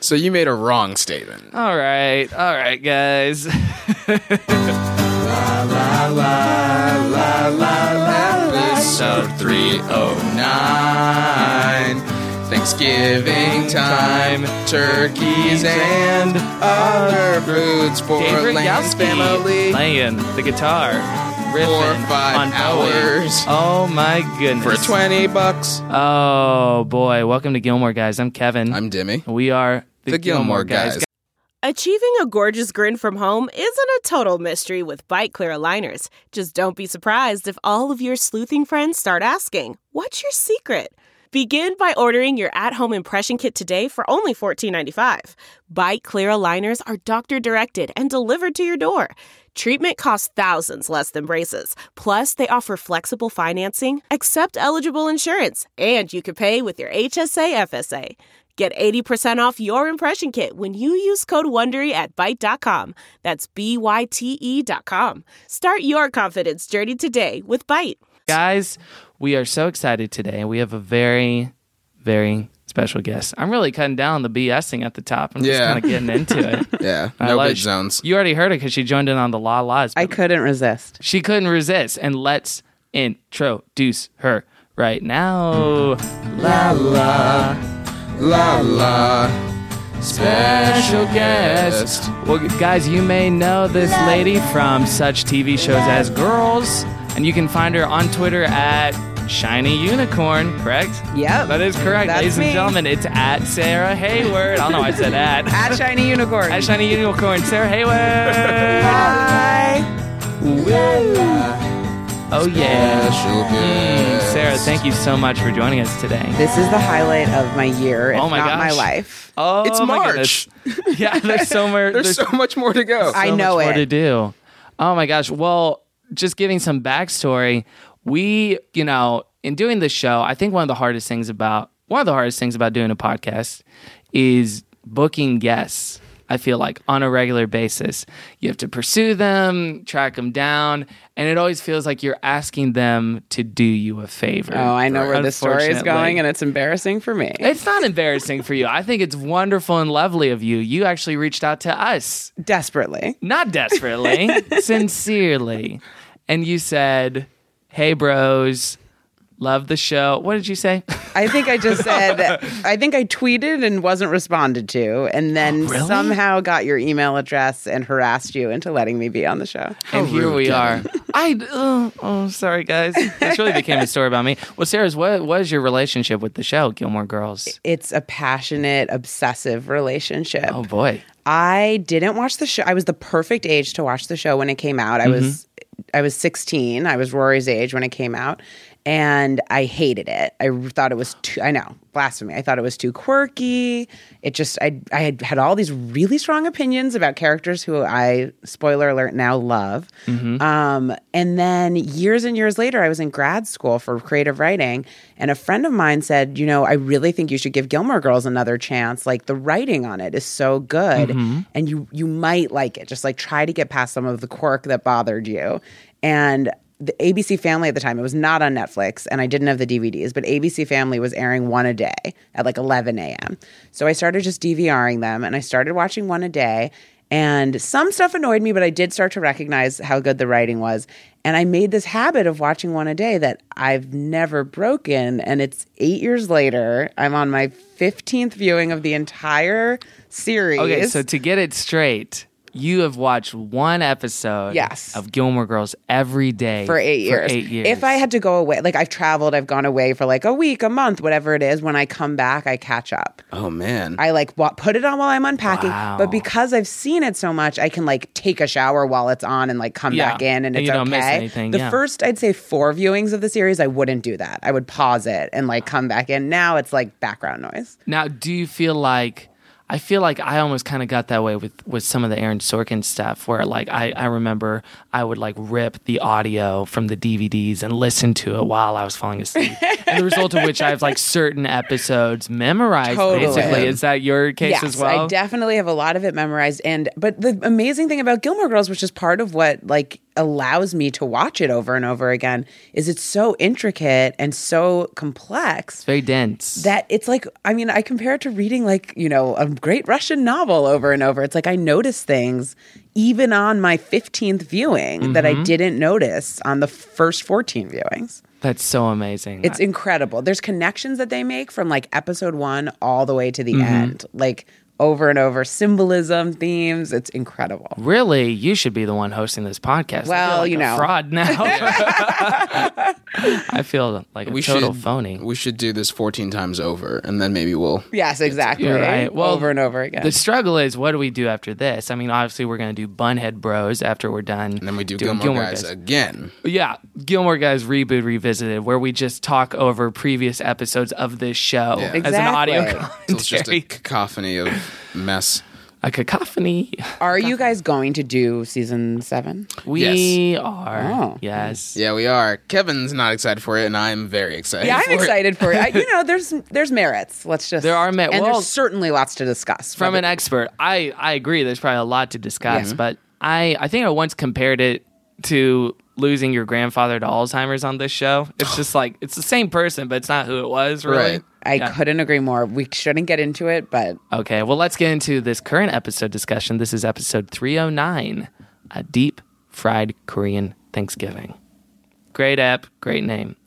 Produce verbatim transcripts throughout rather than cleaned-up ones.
So you made a wrong statement. All right. All right, guys. La, la, la, la, la, la. Episode three oh nine. Thanksgiving time, turkeys and other foods for Gabriel Lane's Yowski family. playing the guitar. Riffing For five on hours. Bowie. Oh my goodness. For twenty bucks. Oh boy. Welcome to Gilmore Guys. I'm Kevin. I'm Dimmy. We are the, The Gilmore, Gilmore guys. guys. Achieving a gorgeous grin from home isn't a total mystery with Bite Clear aligners. Just don't be surprised if all of your sleuthing friends start asking, "What's your secret?" Begin by ordering your at-home impression kit today for only fourteen ninety-five. Bite Clear aligners are doctor-directed and delivered to your door. Treatment costs thousands less than braces. Plus, they offer flexible financing, accept eligible insurance, and you can pay with your H S A F S A. Get eighty percent off your impression kit when you use code WONDERY at byte dot com. That's B Y T E dot com. Start your confidence journey today with Byte. Guys, we are so excited today. We have a very, very special guest. I'm really cutting down the BSing at the top. I'm just Yeah. kind of getting into it. Yeah, I no love- good zones. You already heard it because she joined in on the La La's. I couldn't resist. She couldn't resist. And let's introduce her right now. La La. La la. Special guest. Well, guys, you may know this lady from such T V shows as Girls, and you can find her on Twitter at Shiny Unicorn, correct? Yep. That is correct. That's Ladies me. and gentlemen, it's at Sarah Hayward. I don't know why I said at. At Shiny Unicorn. At Shiny Unicorn, Sarah Hayward. Hi. Oh, yeah. Special Mm, guest. Sarah, thank you so much for joining us today. This is the highlight of my year, if Oh my not my gosh. life. Oh, It's my March. goodness. Yeah, there's so much. There's so much more to go. I so know much more it. to do. Oh my gosh. Well, just giving some backstory, we, you know, in doing this show, I think one of the hardest things about one of the hardest things about doing a podcast is booking guests. I feel like on a regular basis, you have to pursue them, track them down, and it always feels like you're asking them to do you a favor. Oh, I know where this story is Unfortunately. going, and it's embarrassing for me. It's not embarrassing for you. I think it's wonderful and lovely of you. You actually reached out to us. Desperately. Not desperately, sincerely. And you said, "Hey, bros, love the show." What did you say? I think I just said, I think I tweeted and wasn't responded to, and then Oh, really? somehow got your email address and harassed you into letting me be on the show. And here rude, we are. Kevin. I oh, oh, sorry, guys. This really became a story about me. Well, Sarah's, what was your relationship with the show, Gilmore Girls? It's a passionate, obsessive relationship. Oh boy. I didn't watch the show. I was the perfect age to watch the show when it came out. I was I was sixteen. I was Rory's age when it came out. And I hated it. I thought it was too, I know, blasphemy. I thought it was too quirky. It just, I, I had had all these really strong opinions about characters who I, spoiler alert, now love. Um, and then years and years later, I was in grad school for creative writing. And a friend of mine said, you know, I really think you should give Gilmore Girls another chance. Like the writing on it is so good. And you, you might like it. Just like try to get past some of the quirk that bothered you. And the A B C Family at the time, it was not on Netflix, and I didn't have the D V Ds, but A B C Family was airing one a day at like eleven a.m. So I started just DVRing them, and I started watching one a day, and some stuff annoyed me, but I did start to recognize how good the writing was, and I made this habit of watching one a day that I've never broken, and it's eight years later. I'm on my fifteenth viewing of the entire series. Okay, so to get it straight, you have watched one episode Yes. of Gilmore Girls every day for eight years. For eight years. If I had to go away, like I've traveled, I've gone away for like a week, a month, whatever it is. When I come back, I catch up. Oh man. I like wa- put it on while I'm unpacking. Wow. But because I've seen it so much, I can like take a shower while it's on and like come Yeah. back in, and, And it's you don't okay. miss anything, The yeah. first, I'd say, four viewings of the series, I wouldn't do that. I would pause it and like come back in. Now it's like background noise. Now, do you feel like I feel like I almost kind of got that way with, with some of the Aaron Sorkin stuff where like I, I remember I would like rip the audio from the D V Ds and listen to it while I was falling asleep. And the result of which I have like certain episodes memorized Totally. basically. Is that your case yes, as well? I definitely have a lot of it memorized. And but the amazing thing about Gilmore Girls, which is part of what like allows me to watch it over and over again is it's so intricate and so complex. Very dense. That it's like, I mean, I compare it to reading like, you know, a great Russian novel over and over. It's like I notice things even on my fifteenth viewing mm-hmm. that I didn't notice on the first fourteen viewings. That's so amazing. It's incredible. There's connections that they make from like episode one all the way to the mm-hmm. end. Like over and over, symbolism, themes. It's incredible. Really? You should be the one hosting this podcast. Well, I feel like you a know. fraud now. I feel like a we total should, phony. We should do this fourteen times over, and then maybe we'll... Yes, exactly. You're right. Well, over and over again. The struggle is, what do we do after this? I mean, obviously, we're going to do Bunhead Bros after we're done. And then we do doing Gilmore, Gilmore Guys, Guys again. Yeah, Gilmore Guys Reboot Revisited, where we just talk over previous episodes of this show Yeah. as Exactly. an audio So commentary. it's just a cacophony of mess. A cacophony. Are you guys going to do season seven? We Yes. are. Oh. Yes. Yeah, we are. Kevin's not excited for it, and I'm very excited Yeah, I'm for it. excited for it. I, you know, there's there's merits. Let's just There are mer- and well, there's certainly lots to discuss From But an expert, I, I agree. There's probably a lot to discuss, Yeah. but I, I think I once compared it to losing your grandfather to Alzheimer's on this show. It's just like, it's the same person, but it's not who it was, really. Right. I Yeah. couldn't agree more. We shouldn't get into it, but Okay, well, let's get into this current episode discussion. This is episode three oh nine, A Deep Fried Korean Thanksgiving. Great app, great name.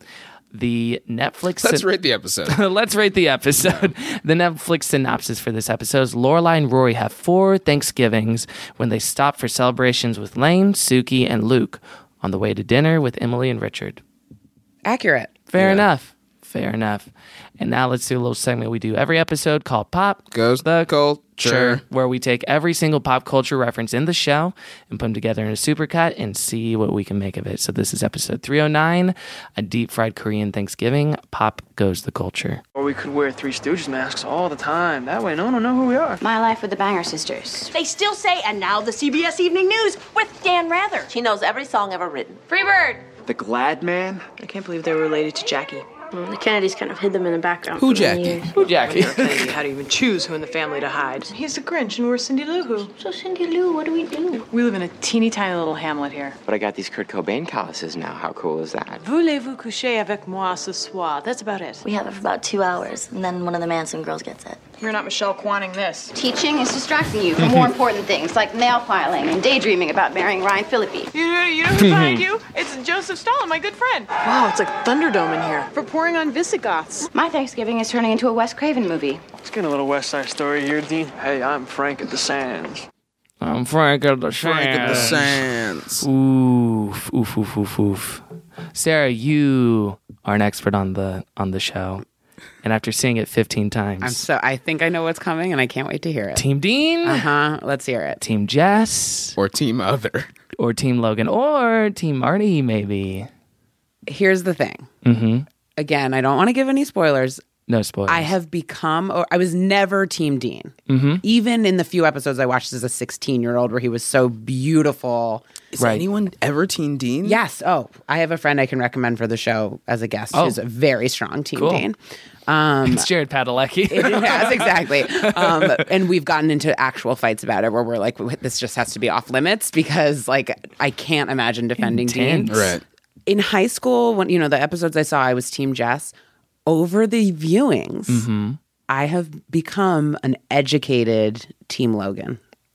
The Netflix... Let's rate the episode. Let's rate the episode. The Netflix synopsis for this episode is Lorelai and Rory have four Thanksgivings when they stop for celebrations with Lane, Suki, and Luke on the way to dinner with Emily and Richard. accurate. Fair Yeah. enough. Fair enough. And now let's do a little segment we do every episode called Pop Goes the culture. where we take every single pop culture reference in the show and put them together in a supercut and see what we can make of it. So this is episode three oh nine, A Deep Fried Korean Thanksgiving. Pop goes the culture. Or we could wear Three Stooges masks all the time. That way no one will know who we are. My Life with the Banger Sisters. They still say, and now the C B S Evening News with Dan Rather. She knows every song ever written. Freebird! The Glad Man? I can't believe they were related to Jackie. Well, the Kennedys kind of hid them in the background. Who, for many Jackie? years. Who, Jackie? Kennedy had to even choose who in the family to hide. He's the Grinch and we're Cindy Lou Who. So, Cindy Lou, what do we do? We live in a teeny tiny little hamlet here. But I got these Kurt Cobain calluses now. How cool is that? Voulez-vous coucher avec moi ce soir? That's about it. We have it for about two hours, and then one of the Manson girls gets it. You're not Michelle Kwanning this. Teaching is distracting you from more important things like nail filing and daydreaming about marrying Ryan Phillippe. You know, you know who's behind you? It's Joseph Stalin, my good friend. Wow, it's like Thunderdome in here. For pouring on Visigoths. My Thanksgiving is turning into a Wes Craven movie. Let's get a little West Side Story here, Dean. Hey, I'm Frank at the Sands. I'm Frank of the Frank of the Sands. Sands. Oof, oof, oof, oof, oof. Sarah, you are an expert on the on the show. And after seeing it fifteen times, I'm so I think I know what's coming, and I can't wait to hear it. Team Dean, Uh huh. Let's hear it. Team Jess, Or Team Other. or Team Logan, or Team Marty, maybe. Here's the thing. Mm-hmm. Again, I don't want to give any spoilers. No spoilers. I have become, or I was never Team Dean. Mm-hmm. Even in the few episodes I watched as a sixteen-year-old where he was so beautiful. Is Right. anyone ever Team Dean? Yes. Oh, I have a friend I can recommend for the show as a guest Oh. who's a very strong Team Cool. Dean. Um, It's Jared Padalecki. It has, exactly. Um, and we've gotten into actual fights about it where we're like, this just has to be off limits because, like, I can't imagine defending Dean. Intense. Right. In high school, when, you know, the episodes I saw, I was Team Jess. Over the viewings, Mm-hmm. I have become an educated Team Logan.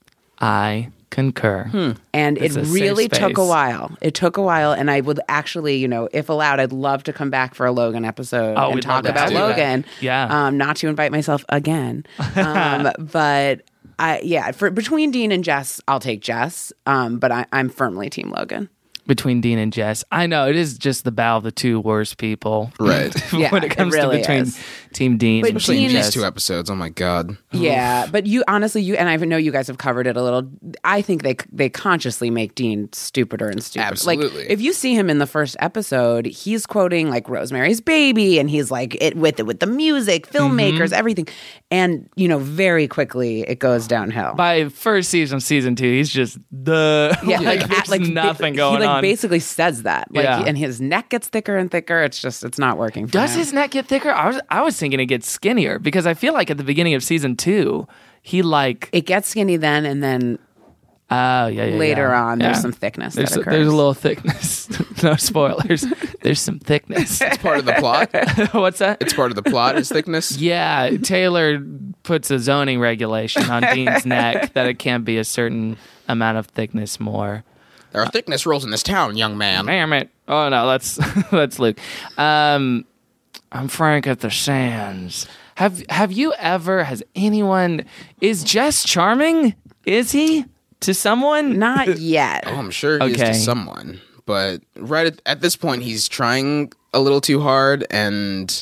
I concur. And It's it a safe really took a space. while. It took a while. And I would actually, you know, if allowed, I'd love to come back for a Logan episode Oh, and we'd talk love to about do that. Logan. Yeah. Um, not to invite myself again. Um, but I, yeah, for between Dean and Jess, I'll take Jess. Um, but I, I'm firmly Team Logan. Between Dean and Jess. I know, it is just the battle of the two worst people. Right. Yeah, when it comes it really to between is. Team Dean But and Especially Team in Dean these Jess. two episodes. Oh my God. Yeah, but you honestly, you and I know you guys have covered it a little. I think they they consciously make Dean stupider and stupider. Absolutely. Like if you see him in the first episode, he's quoting like Rosemary's Baby, and he's like it with it with the music, filmmakers, everything, and you know very quickly it goes downhill. By first season, season two, he's just the yeah, like, like, there's like nothing he going like on. basically says that, like, Yeah. and his neck gets thicker and thicker. It's just it's not working. For Does him. his neck get thicker? I was I was thinking it gets skinnier because I feel like at the beginning of season two, he like It gets skinny then, and then Oh, yeah, yeah. Later yeah. on, yeah. there's some thickness There's that a, occurs. there's a little thickness. No spoilers. There's some thickness. It's part of the plot. What's that? It's part of the plot, is thickness. Yeah, Taylor puts a zoning regulation on Dean's neck that it can't be a certain amount of thickness more. There are thickness rules in this town, young man. Damn it. Oh, no, that's that's Luke. Um, I'm Frank at the Sands. Have Have you ever, has anyone, is Jess charming? Is he? To someone? Not yet. Oh, I'm sure he Okay. is to someone. But right at, at this point, he's trying a little too hard, and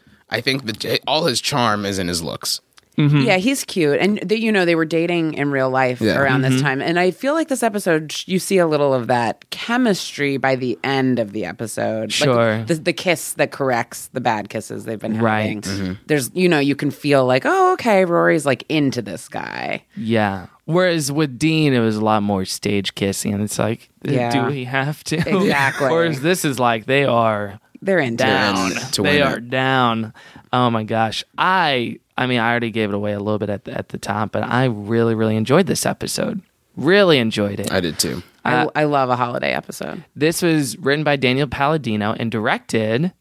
I think that all his charm is in his looks. Mm-hmm. Yeah, he's cute. And, they, you know, they were dating in real life Yeah. around Mm-hmm. this time. And I feel like this episode, you see a little of that chemistry by the end of the episode. Sure. Like the, the kiss that corrects the bad kisses they've been Right. having. There's, you know, you can feel like, oh, okay, Rory's like into this guy. Yeah. Whereas with Dean, it was a lot more stage kissing. And it's like, Yeah. do we have to? Exactly. Whereas this is like, they are They're into down. it. in to They win are it. down. Oh my gosh. I I mean, I already gave it away a little bit at the, at the top, but I really, really enjoyed this episode. Really enjoyed it. I did too. I, I love a holiday episode. This was written by Daniel Palladino and directed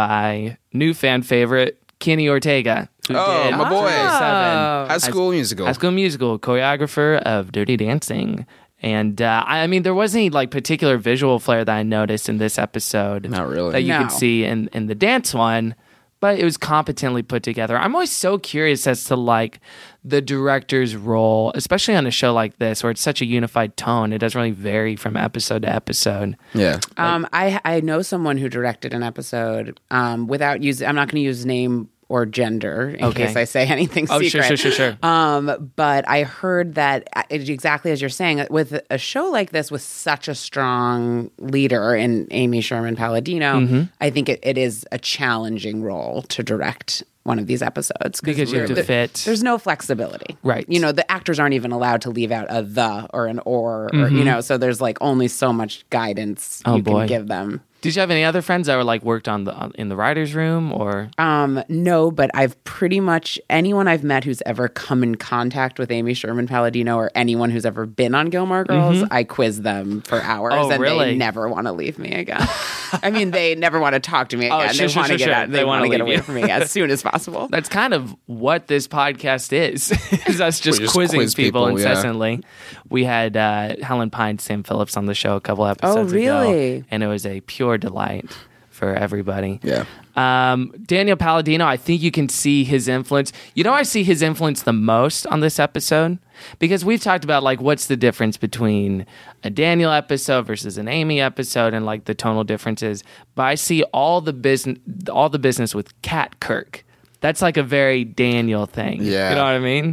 by new fan favorite Kenny Ortega. Who Oh, did my boy. Seven. High School Musical. High School Musical, choreographer of Dirty Dancing. And uh, I I mean, there wasn't any like particular visual flair that I noticed in this episode. Not really. That you No. could see in, in the dance one, but it was competently put together. I'm always so curious as to like the director's role, especially on a show like this where it's such a unified tone. It doesn't really vary from episode to episode. Yeah. Um, I I know someone who directed an episode um, without using. I'm not going to use name or gender in Okay. case I say anything Oh, secret. sure, sure, sure, sure. Um, but I heard that uh, exactly as you're saying, with a show like this with such a strong leader in Amy Sherman Palladino, Mm-hmm. I think it, it is a challenging role to direct one of these episodes Because you have to there- fit. There's no flexibility, Right. You know, the actors aren't even allowed to leave out a the or an or, or Mm-hmm. you know, so there's like only so much guidance Oh, you boy. can give them. Did you have any other friends that were like worked on the on, in the writers' room or? Um, no, but I've pretty much anyone I've met who's ever come in contact with Amy Sherman Palladino or anyone who's ever been on Gilmore Girls, I quiz them for hours Mm-hmm. Oh, and really? they never want to leave me again. I mean, they never want to talk to me Oh, again. sure, they sure, want to sure, get sure. out. They They, wanna want to get leave away you. from me as soon as possible. That's kind of what this podcast is. Is us just, We just quizzing quiz people, people, yeah. incessantly. We had uh, Helen Pine, Sam Phillips on the show a couple episodes ago, really? and it was a pure delight for everybody. Yeah. Um, Daniel Palladino, I think you can see his influence. You know, I see his influence the most on this episode because we've talked about like what's the difference between a Daniel episode versus an Amy episode and like the tonal differences. But I see all the business, all the business with Cat Kirk. That's like a very Daniel thing. Yeah. You know what I mean?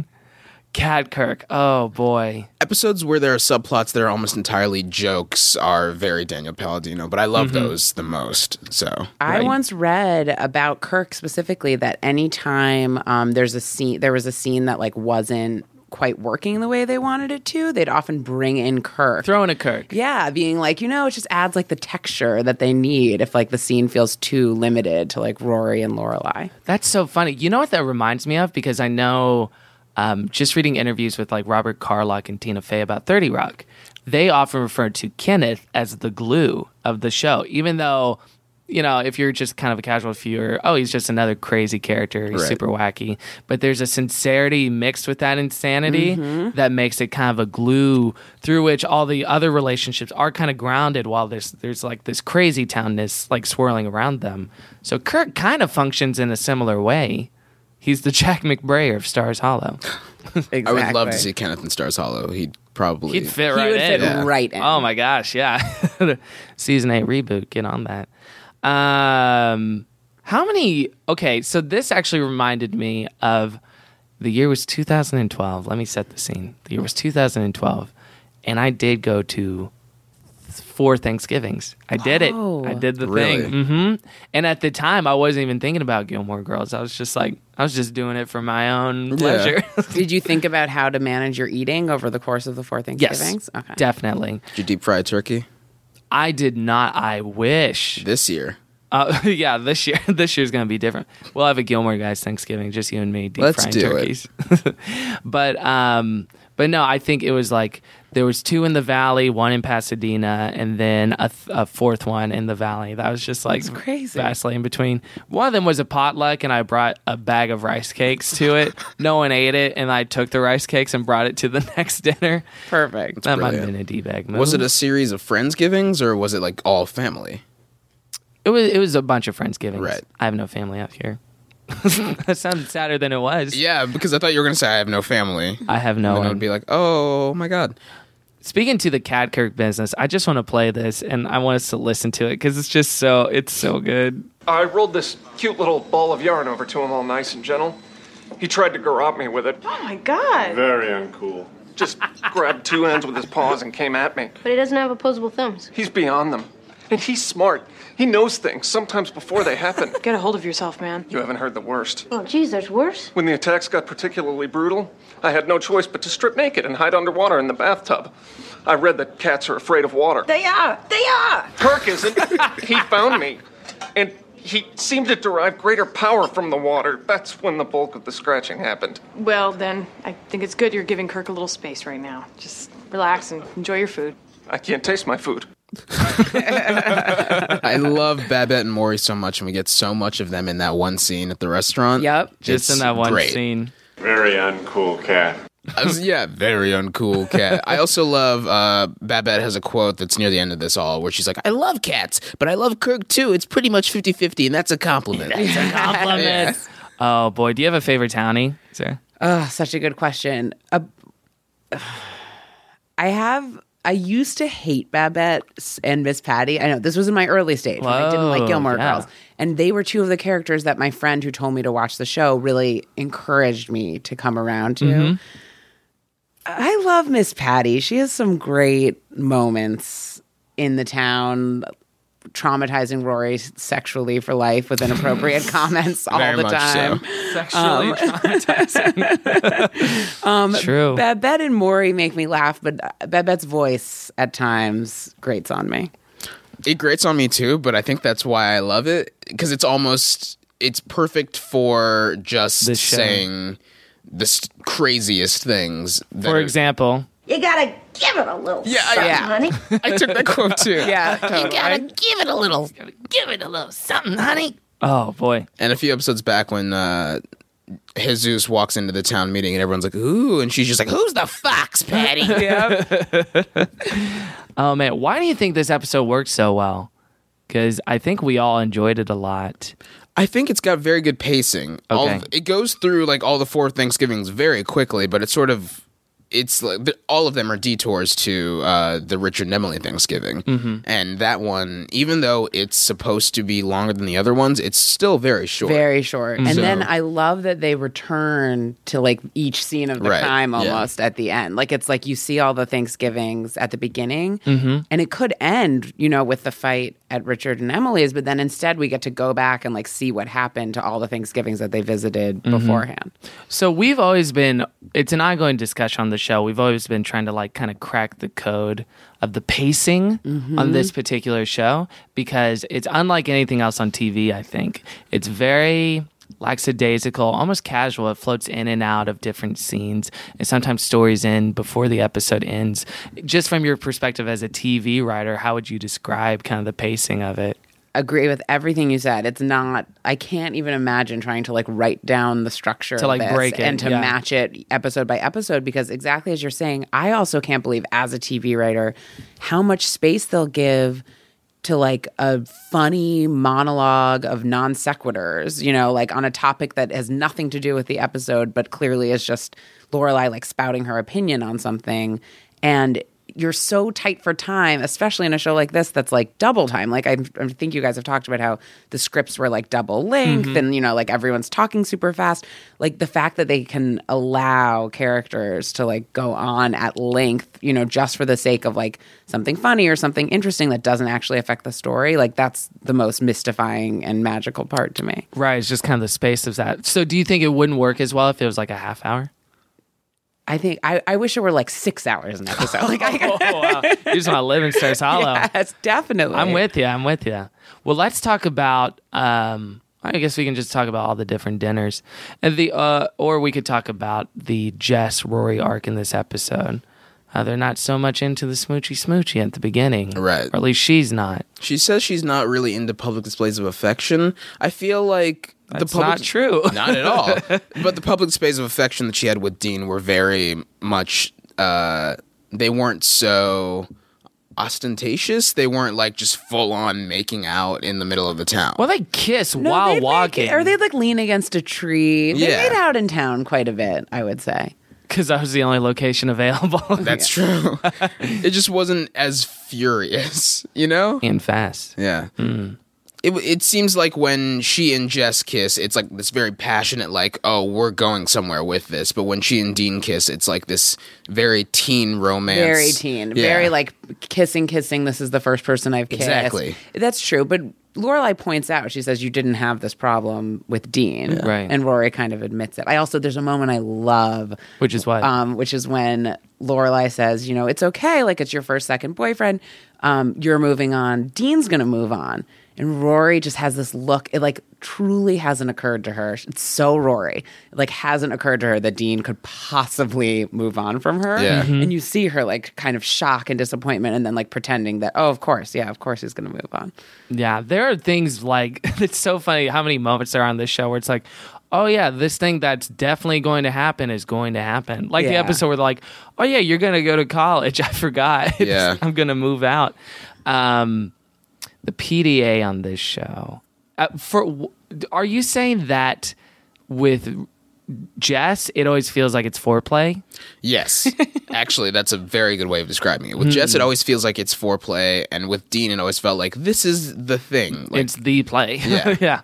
Cat Kirk. Oh boy. Episodes where there are subplots that are almost entirely jokes are very Daniel Palladino, but I love those the most. So I Right. once read about Kirk specifically that anytime um, there's a scene, there was a scene that like wasn't quite working the way they wanted it to, they'd often bring in Kirk. Throw in a Kirk. Yeah, being like, you know, it just adds like the texture that they need if like the scene feels too limited to like Rory and Lorelai. That's so funny. You know what that reminds me of? Because I know um, just reading interviews with like Robert Carlock and Tina Fey about thirty Rock, they often refer to Kenneth as the glue of the show, even though, you know, if you're just kind of a casual viewer, oh, he's just another crazy character. He's Right. super wacky. But there's a sincerity mixed with that insanity that makes it kind of a glue through which all the other relationships are kind of grounded while there's there's like this crazy townness like swirling around them. So Kirk kind of functions in a similar way. He's the Jack McBrayer of Stars Hollow. Exactly. I would love to see Kenneth in Stars Hollow. He'd probably He'd fit He right would in. fit right in. Oh my gosh, yeah. Season eight reboot, get on that. Um, how many? Okay, so this actually reminded me of the year was two thousand twelve. Let me set the scene. The year was two thousand twelve, and I did go to four Thanksgivings. I did it. Wow. I did the Really? thing. hmm And at the time, I wasn't even thinking about Gilmore Girls. I was just like, I was just doing it for my own pleasure. Did you think about how to manage your eating over the course of the four Yes, Thanksgivings? Okay. definitely. Did you deep fry turkey I did not. I wish. this year. Uh, yeah, this year this year's gonna be different. We'll have a Gilmore Guys Thanksgiving, just you and me, deep Let's frying do turkeys. but um, but no, I think it was like there was two in the Valley, one in Pasadena, and then a, th- a fourth one in the Valley. That was just like That's crazy. vastly in between. One of them was a potluck, and I brought a bag of rice cakes to it. No one ate it, and I took the rice cakes and brought it to the next dinner. Perfect. That might have brilliant. been a D-bag move. Was it a series of Friendsgivings or was it like all family? It was it was a bunch of Friendsgivings. Right. I have no family out here. That sounded sadder than it was. Yeah, because I thought you were going to say I have no family. I have no And then I one. would be like, oh my God. Speaking to the Cadkirk business, I just want to play this, and I want us to listen to it because it's just so it's so good. I rolled this cute little ball of yarn over to him all nice and gentle. He tried to garrote me with it. Oh my God. Very uncool. Just grabbed two ends with his paws and came at me. But he doesn't have opposable thumbs. He's beyond them. And he's smart. He knows things, sometimes before they happen. Get a hold of yourself, man. You haven't heard the worst. Oh, geez, there's worse. When the attacks got particularly brutal, I had no choice but to strip naked and hide underwater in the bathtub. I read that cats are afraid of water. They are. They are. Kirk isn't. He found me. And he seemed to derive greater power from the water. That's when the bulk of the scratching happened. Well, then, I think it's good you're giving Kirk a little space right now. Just relax and enjoy your food. I can't taste my food. I love Babette and Maury so much, and we get so much of them in that one scene at the restaurant. Yep. Just It's in that one great. scene. Very uncool cat. I was, yeah, very uncool cat. I also love uh, Babette has a quote that's near the end of this all where she's like, I love cats, but I love Kirk too. It's pretty much fifty-fifty, and that's a compliment. It's a compliment. Yeah. Oh boy, do you have a favorite townie, Sarah? Oh, such a good question. Uh, I have. I used to hate Babette and Miss Patty. I know this was in my early stage when I didn't like Whoa, Gilmore yeah. Girls, and they were two of the characters that my friend who told me to watch the show really encouraged me to come around to. Mm-hmm. I love Miss Patty. She has some great moments in the town, traumatizing Rory sexually for life with inappropriate comments all Very the much time. so. Sexually traumatizing. Um, True. Babette and Maury make me laugh, but Babette's voice at times grates on me. It grates on me too, but I think that's why I love it because it's almost it's perfect for just This show. saying the st- craziest things. that For are- example, You gotta give it a little Yeah, I- something, yeah. honey. I took that quote too. Yeah, totally. You gotta give it a little, give it a little something, honey. oh boy, And a few episodes back when uh, Jesus walks into the town meeting and everyone's like, ooh, and she's just like, who's the fox, Patty? oh man, why do you think this episode worked so well? Because I think we all enjoyed it a lot. I think it's got very good pacing. All Okay. of- it goes through like all the four Thanksgivings very quickly, but it's sort of it's like th- all of them are detours to uh, the Richard and Emily Thanksgiving, Mm-hmm. and that one, even though it's supposed to be longer than the other ones, it's still very short. Very short. And So- then I love that they return to like each scene of the Right, crime yeah. almost at the end. Like it's like you see all the Thanksgivings at the beginning, Mm-hmm. and it could end, you know, with the fight at Richard and Emily's, but then instead we get to go back and like see what happened to all the Thanksgivings that they visited Mm-hmm. beforehand. So we've always been, it's an ongoing discussion on the show. We've always been trying to like kind of crack the code of the pacing on this particular show because it's unlike anything else on T V, I think. It's very lackadaisical, almost casual. It floats in and out of different scenes and sometimes stories in before the episode ends. Just from your perspective as a T V writer, how would you describe kind of the pacing of it? Agree with everything you said. It's not, I can't even imagine trying to like write down the structure To, like, of this break it, and to yeah. match it episode by episode because exactly as you're saying, I also can't believe as a T V writer how much space they'll give to like a funny monologue of non sequiturs, you know, like on a topic that has nothing to do with the episode, but clearly is just Lorelai like spouting her opinion on something. And you're so tight for time, especially in a show like this that's like double time. Like I, I think you guys have talked about how the scripts were like double length and, you know, like everyone's talking super fast. Like the fact that they can allow characters to like go on at length, you know, just for the sake of like something funny or something interesting that doesn't actually affect the story. Like that's the most mystifying and magical part to me. Right, it's just kind of the space of that. So do you think it wouldn't work as well if it was like a half hour? I think I, I wish it were like six hours an episode. Like, I, oh, wow. You just want to live in Stars Hollow. Yes, definitely. I'm with you. I'm with you. Well, let's talk about. Um, I guess we can just talk about all the different dinners, and the uh, or we could talk about the Jess Rory arc in this episode. Uh, they're not so much into the smoochy smoochy at the beginning, right? Or at least she's not. She says she's not really into public displays of affection. I feel like That's the public, not true. Not at all. But the public displays of affection that she had with Dean were very much. Uh, they weren't so ostentatious. They weren't like just full on making out in the middle of the town. Well, they kiss No, while they'd walking. Make, or they'd like lean against a tree. They Yeah. made out in town quite a bit, I would say. Because that was the only location available. That's true. It just wasn't as furious, you know? And fast. Yeah. Mm. It it seems like when she and Jess kiss, it's like this very passionate, like, oh, we're going somewhere with this. But when she and Dean kiss, it's like this very teen romance. Very teen. Yeah. Very like kissing, kissing. This is the first person I've kissed. Exactly. That's true. But Lorelai points out, she says, you didn't have this problem with Dean. Yeah. Right. And Rory kind of admits it. I also, there's a moment I love. Which is what? Um, which is when Lorelai says, you know, it's okay. Like, it's your first, second boyfriend. Um, you're moving on. Dean's going to move on. And Rory just has this look. It, like, truly hasn't occurred to her. It's so Rory. It, like, hasn't occurred to her that Dean could possibly move on from her. Yeah. Mm-hmm. And you see her, like, kind of shock and disappointment and then, like, pretending that, oh, of course. Yeah, of course he's going to move on. Yeah, there are things like, it's so funny how many moments there are on this show where it's like, oh yeah, this thing that's definitely going to happen is going to happen. Like the Yeah. episode where they're like, oh yeah, you're going to go to college. I forgot. Yeah. I'm going to move out. Um, the P D A on this show. Uh, for Are you saying that with Jess, it always feels like it's foreplay? Yes. Actually, that's a very good way of describing it. With Jess, it always feels like it's foreplay. And with Dean, it always felt like this is the thing. Like, It's the play. Yeah. yeah.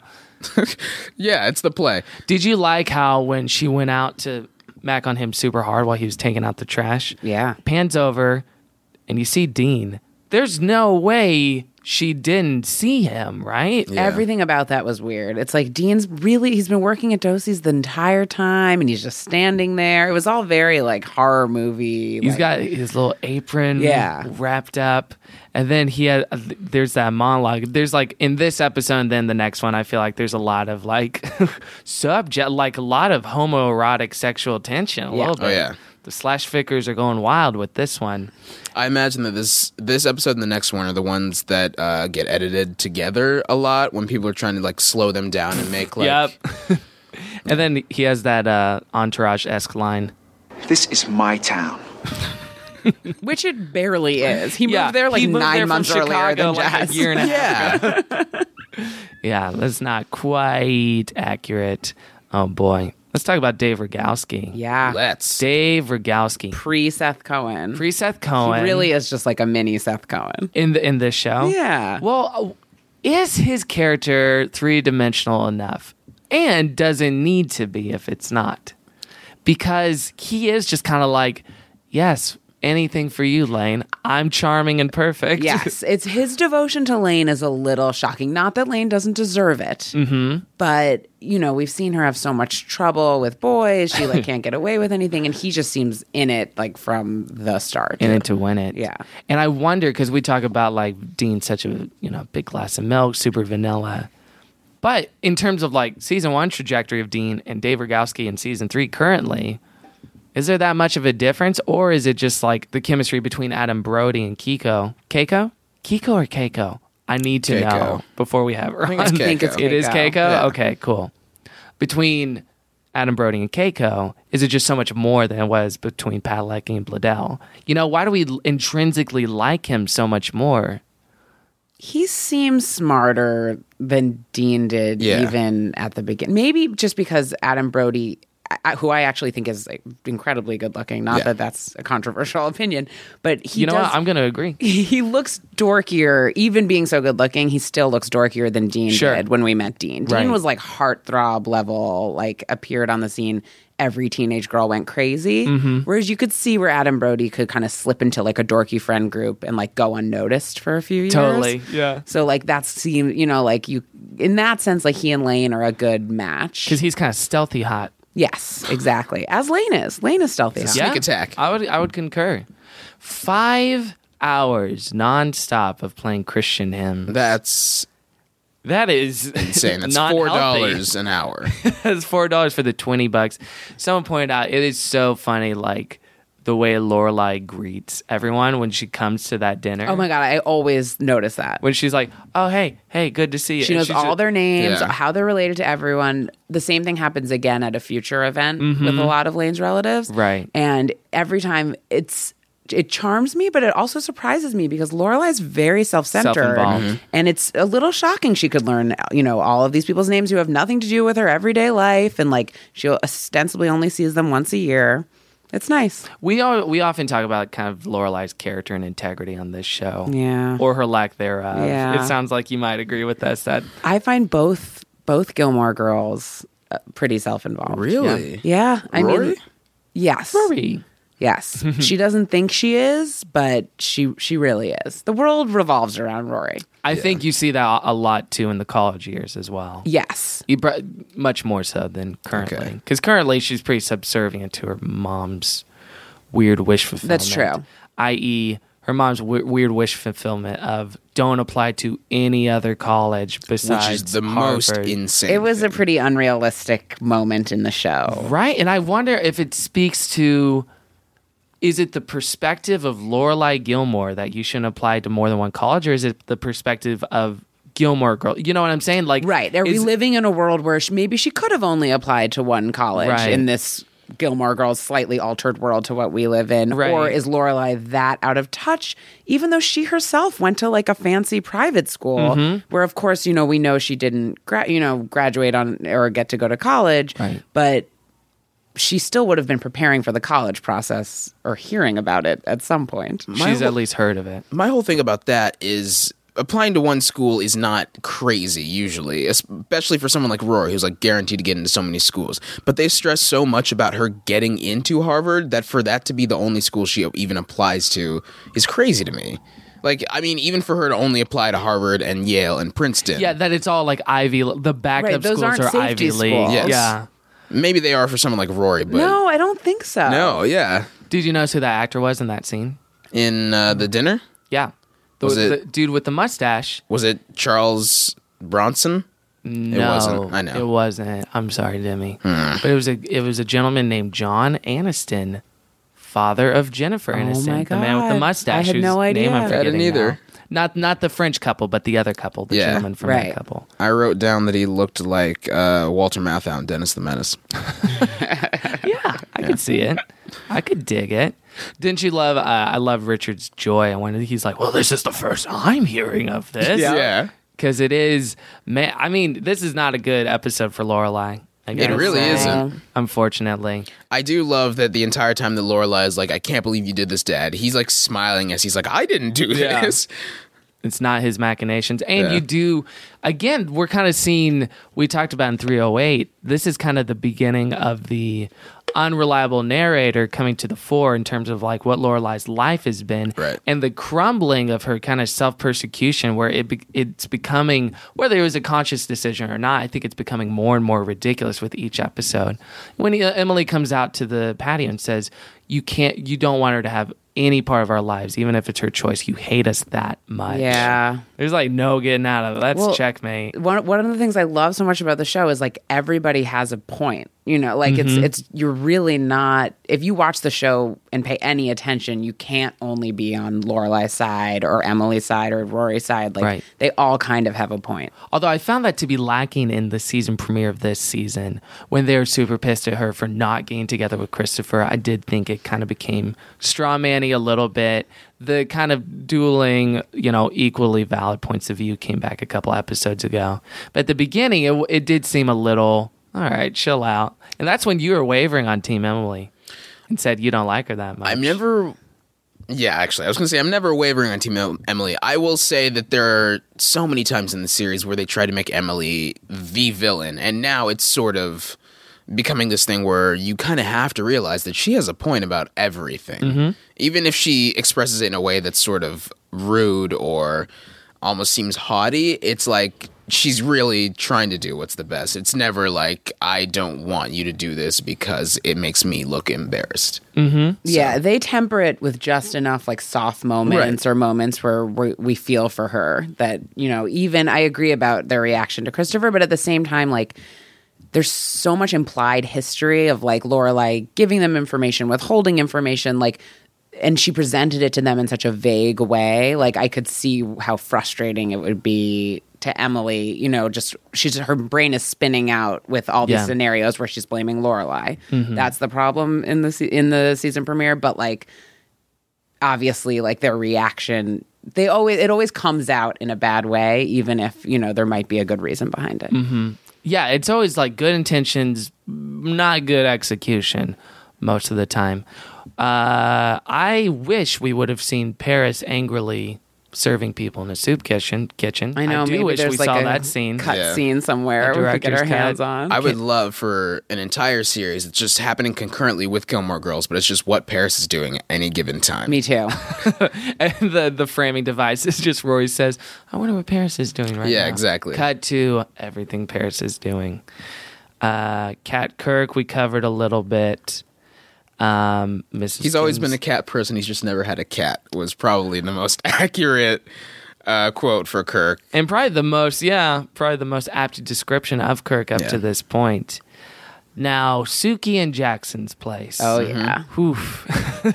yeah, it's the play. Did you like how when she went out to mac on him super hard while he was taking out the trash? Yeah. Pans over and you see Dean. There's no way she didn't see him, right? Yeah. Everything about that was weird. It's like Dean's really, he's been working at Dosey's the entire time and he's just standing there. It was all very like horror movie. He's like, got his little apron Yeah. wrapped up. And then he had, there's that monologue. There's like, in this episode and then the next one, I feel like there's a lot of like, subject, like a lot of homoerotic sexual tension. A Yeah. little bit. Oh, yeah. The slash fickers are going wild with this one. I imagine that this this episode and the next one are the ones that uh, get edited together a lot when people are trying to like slow them down and make like. Yep. And then he has that uh, Entourage-esque line. This is my town. which it barely is. He Yeah, moved there like he moved nine there from months earlier Chicago, than like, a Jess. year and a half Yeah. Yeah, that's not quite accurate. Oh boy. Let's talk about Dave Rogowski. Yeah. Let's. Dave Rogowski. Pre Seth Cohen. Pre Seth Cohen. He really is just like a mini Seth Cohen. in the in this show. Yeah. Well, uh, is his character three dimensional enough? And does it need to be if it's not? Because he is just kind of like, yes, anything for you, Lane. I'm charming and perfect. Yes, it's his devotion to Lane is a little shocking. Not that Lane doesn't deserve it, Mm-hmm. but you know we've seen her have so much trouble with boys. She like can't get away with anything, and he just seems in it like from the start. In it to win it. Yeah. And I wonder, because we talk about like Dean's such a, you know, big glass of milk, super vanilla. But in terms of like season one trajectory of Dean and Dave Rogowski in season three currently, is there that much of a difference? Or is it just like the chemistry between Adam Brody and Kiko? Keiko? Kiko or Keiko? I need to Keiko. know before we have her I think it's on. Keiko. I think it's It is Keiko. Keiko? Yeah. Okay, cool. Between Adam Brody and Keiko, is it just so much more than it was between Padalecki and Bladell? You know, why do we intrinsically like him so much more? He seems smarter than Dean did Yeah. even at the beginning. Maybe just because Adam Brody, I, who I actually think is like, incredibly good looking. Not Yeah. that that's a controversial opinion, but he You know does, what? I'm going to agree. he looks dorkier, even being so good looking. He still looks dorkier than Dean Sure. did when we met Dean. Dean Right. was like heartthrob level, like appeared on the scene. Every teenage girl went crazy. Mm-hmm. Whereas you could see where Adam Brody could kind of slip into like a dorky friend group and like go unnoticed for a few years. Totally, yeah. So like that seemed, you know, like you in that sense, like he and Lane are a good match. Because he's kind of stealthy hot. Yes, exactly. As Lane is. Lane is stealthy. It's a sneak attack. I would I would concur. Five hours nonstop of playing Christian hymns. That's that is insane. That's not four healthy. dollars an hour. That's four dollars for the twenty bucks. Someone pointed out it is so funny, like the way Lorelai greets everyone when she comes to that dinner. Oh my God, I always notice that. When she's like, "Oh hey, hey, good to see you." She And knows she's all just- their names, Yeah. how they're related to everyone. The same thing happens again at a future event Mhm. with a lot of Lane's relatives. Right. And every time it's it charms me, but it also surprises me because Lorelai's very self-centered. Self-involved. Mhm. And it's a little shocking she could learn, you know, all of these people's names who have nothing to do with her everyday life. And like she ostensibly only sees them once a year. It's nice. We all, we often talk about kind of Lorelai's character and integrity on this show, Yeah. or her lack thereof. Yeah. It sounds like you might agree with us that I find both both Gilmore Girls uh, pretty self-involved. Really? Yeah. I Rory? mean, yes. Rory. Yes. She doesn't think she is, but she she really is. The world revolves around Rory. I think you see that a lot too in the college years as well. Yes. You br- much more so than currently, Okay. because currently she's pretty subservient to her mom's weird wish fulfillment. That's true. that is, her mom's w- weird wish fulfillment of don't apply to any other college besides Which is the Harvard. most insane. It was a thing. pretty unrealistic moment in the show. Right, and I wonder if it speaks to. Is it the perspective of Lorelai Gilmore that you shouldn't apply to more than one college, or is it the perspective of Gilmore Girl? You know what I'm saying? Like, Right. Are we is- living in a world where she, maybe she could have only applied to one college Right. in this Gilmore Girls slightly altered world to what we live in? Right. Or is Lorelai that out of touch, even though she herself went to like a fancy private school Mm-hmm. where, of course, you know, we know she didn't, gra- you know, graduate on or get to go to college, Right. but she still would have been preparing for the college process or hearing about it at some point. she's whole- at least heard of it. My whole thing about that is applying to one school is not crazy usually, especially for someone like Rory who's like guaranteed to get into so many schools. But they stress so much about her getting into Harvard that for that to be the only school she even applies to is crazy to me. Like, I mean, even for her to only apply to Harvard and Yale and Princeton. Yeah, that it's all like Ivy. The backup Right, those schools aren't are safety Ivy League. schools. Yes. Yeah. Maybe they are for someone like Rory, but No, I don't think so. no, yeah. Did you notice who that actor was in that scene? In uh, the dinner, Yeah, the, Was it- the dude with the mustache. was it Charles Bronson? No, wasn't. I know. it wasn't. I'm sorry, Demi, Hmm. but it was a it was a gentleman named John Aniston, father of Jennifer Oh Aniston, my the man with the God. mustache. I had whose no idea. Name I'm I forgetting didn't either. now. Not not the French couple, but the other couple, the Yeah. gentleman from Right. that couple. I wrote down that he looked like uh, Walter Matthau and Dennis the Menace. Yeah, I could see it. I could dig it. Didn't you love? Uh, I love Richard's joy when he's like, "Well, this is the first I'm hearing of this." Yeah. because it is. Man, I mean, this is not a good episode for Lorelai. I It gotta really say, isn't. Unfortunately, I do love that the entire time that Lorelai is like, I can't believe you did this, Dad. He's like smiling as he's like, I didn't do Yeah. this. it's not his machinations. And Yeah. you do, again, we're kind of seeing, we talked about in three oh eight, this is kind of the beginning of the unreliable narrator coming to the fore in terms of like what Lorelai's life has been, Right. and the crumbling of her kind of self-persecution, where it be- it's becoming, whether it was a conscious decision or not, I think it's becoming more and more ridiculous with each episode. When uh, Emily comes out to the patio and says, you can't, you don't want her to have any part of our lives, even if it's her choice. You hate us that much. Yeah. There's like no getting out of it. That's Well, checkmate. One one of the things I love so much about the show is like everybody has a point. You know, like Mhm. it's it's you're really not, if you watch the show and pay any attention, you can't only be on Lorelai's side or Emily's side or Rory's side. Like Right. they all kind of have a point. Although I found that to be lacking in the season premiere of this season, when they were super pissed at her for not getting together with Christopher. I did think it kind of became straw man-y a little bit. The kind of dueling, you know, equally valid points of view came back a couple episodes ago. But at the beginning, it, it did seem a little, all right, chill out. And that's when you were wavering on Team Emily and said you don't like her that much. I'm never. Yeah, actually, I was going to say I'm never wavering on Team Em- Emily. I will say that there are so many times in the series where they try to make Emily the villain, and now it's sort of becoming this thing where you kind of have to realize that she has a point about everything. Mm-hmm. Even if she expresses it in a way that's sort of rude or almost seems haughty, it's like she's really trying to do what's the best. It's never like, I don't want you to do this because it makes me look embarrassed. Mm-hmm. So. Yeah, they temper it with just enough like soft moments right. or moments where we, we feel for her that, you know, even I agree about their reaction to Christopher, but at the same time, like, there's so much implied history of like Lorelai giving them information, withholding information, like, and she presented it to them in such a vague way. Like, I could see how frustrating it would be to Emily, you know, just she's her brain is spinning out with all these yeah. scenarios where she's blaming Lorelai. Mm-hmm. That's the problem in the in the season premiere. But like, obviously, like their reaction, they always it always comes out in a bad way, even if you know there might be a good reason behind it. Mm-hmm. Yeah, it's always like good intentions, not good execution most of the time. Uh, I wish we would have seen Paris angrily serving people in a soup kitchen. Kitchen. I know. I do maybe wish there's we like saw a that scene. Cut yeah. scene somewhere we could get our hands cut. on. I would love for an entire series that's just happening concurrently with Gilmore Girls, but it's just what Paris is doing at any given time. Me too. And the the framing device is just Rory says, "I wonder what Paris is doing right yeah, now." Yeah, exactly. Cut to everything Paris is doing. Uh, Kat Kirk, we covered a little bit. Um, Missus He's always Kim's, been a cat person. He's just never had a cat. Was probably the most accurate uh, quote for Kirk, and probably the most, yeah, probably the most apt description of Kirk up yeah. to this point. Now, Suki and Jackson's place. Oh yeah. Oof.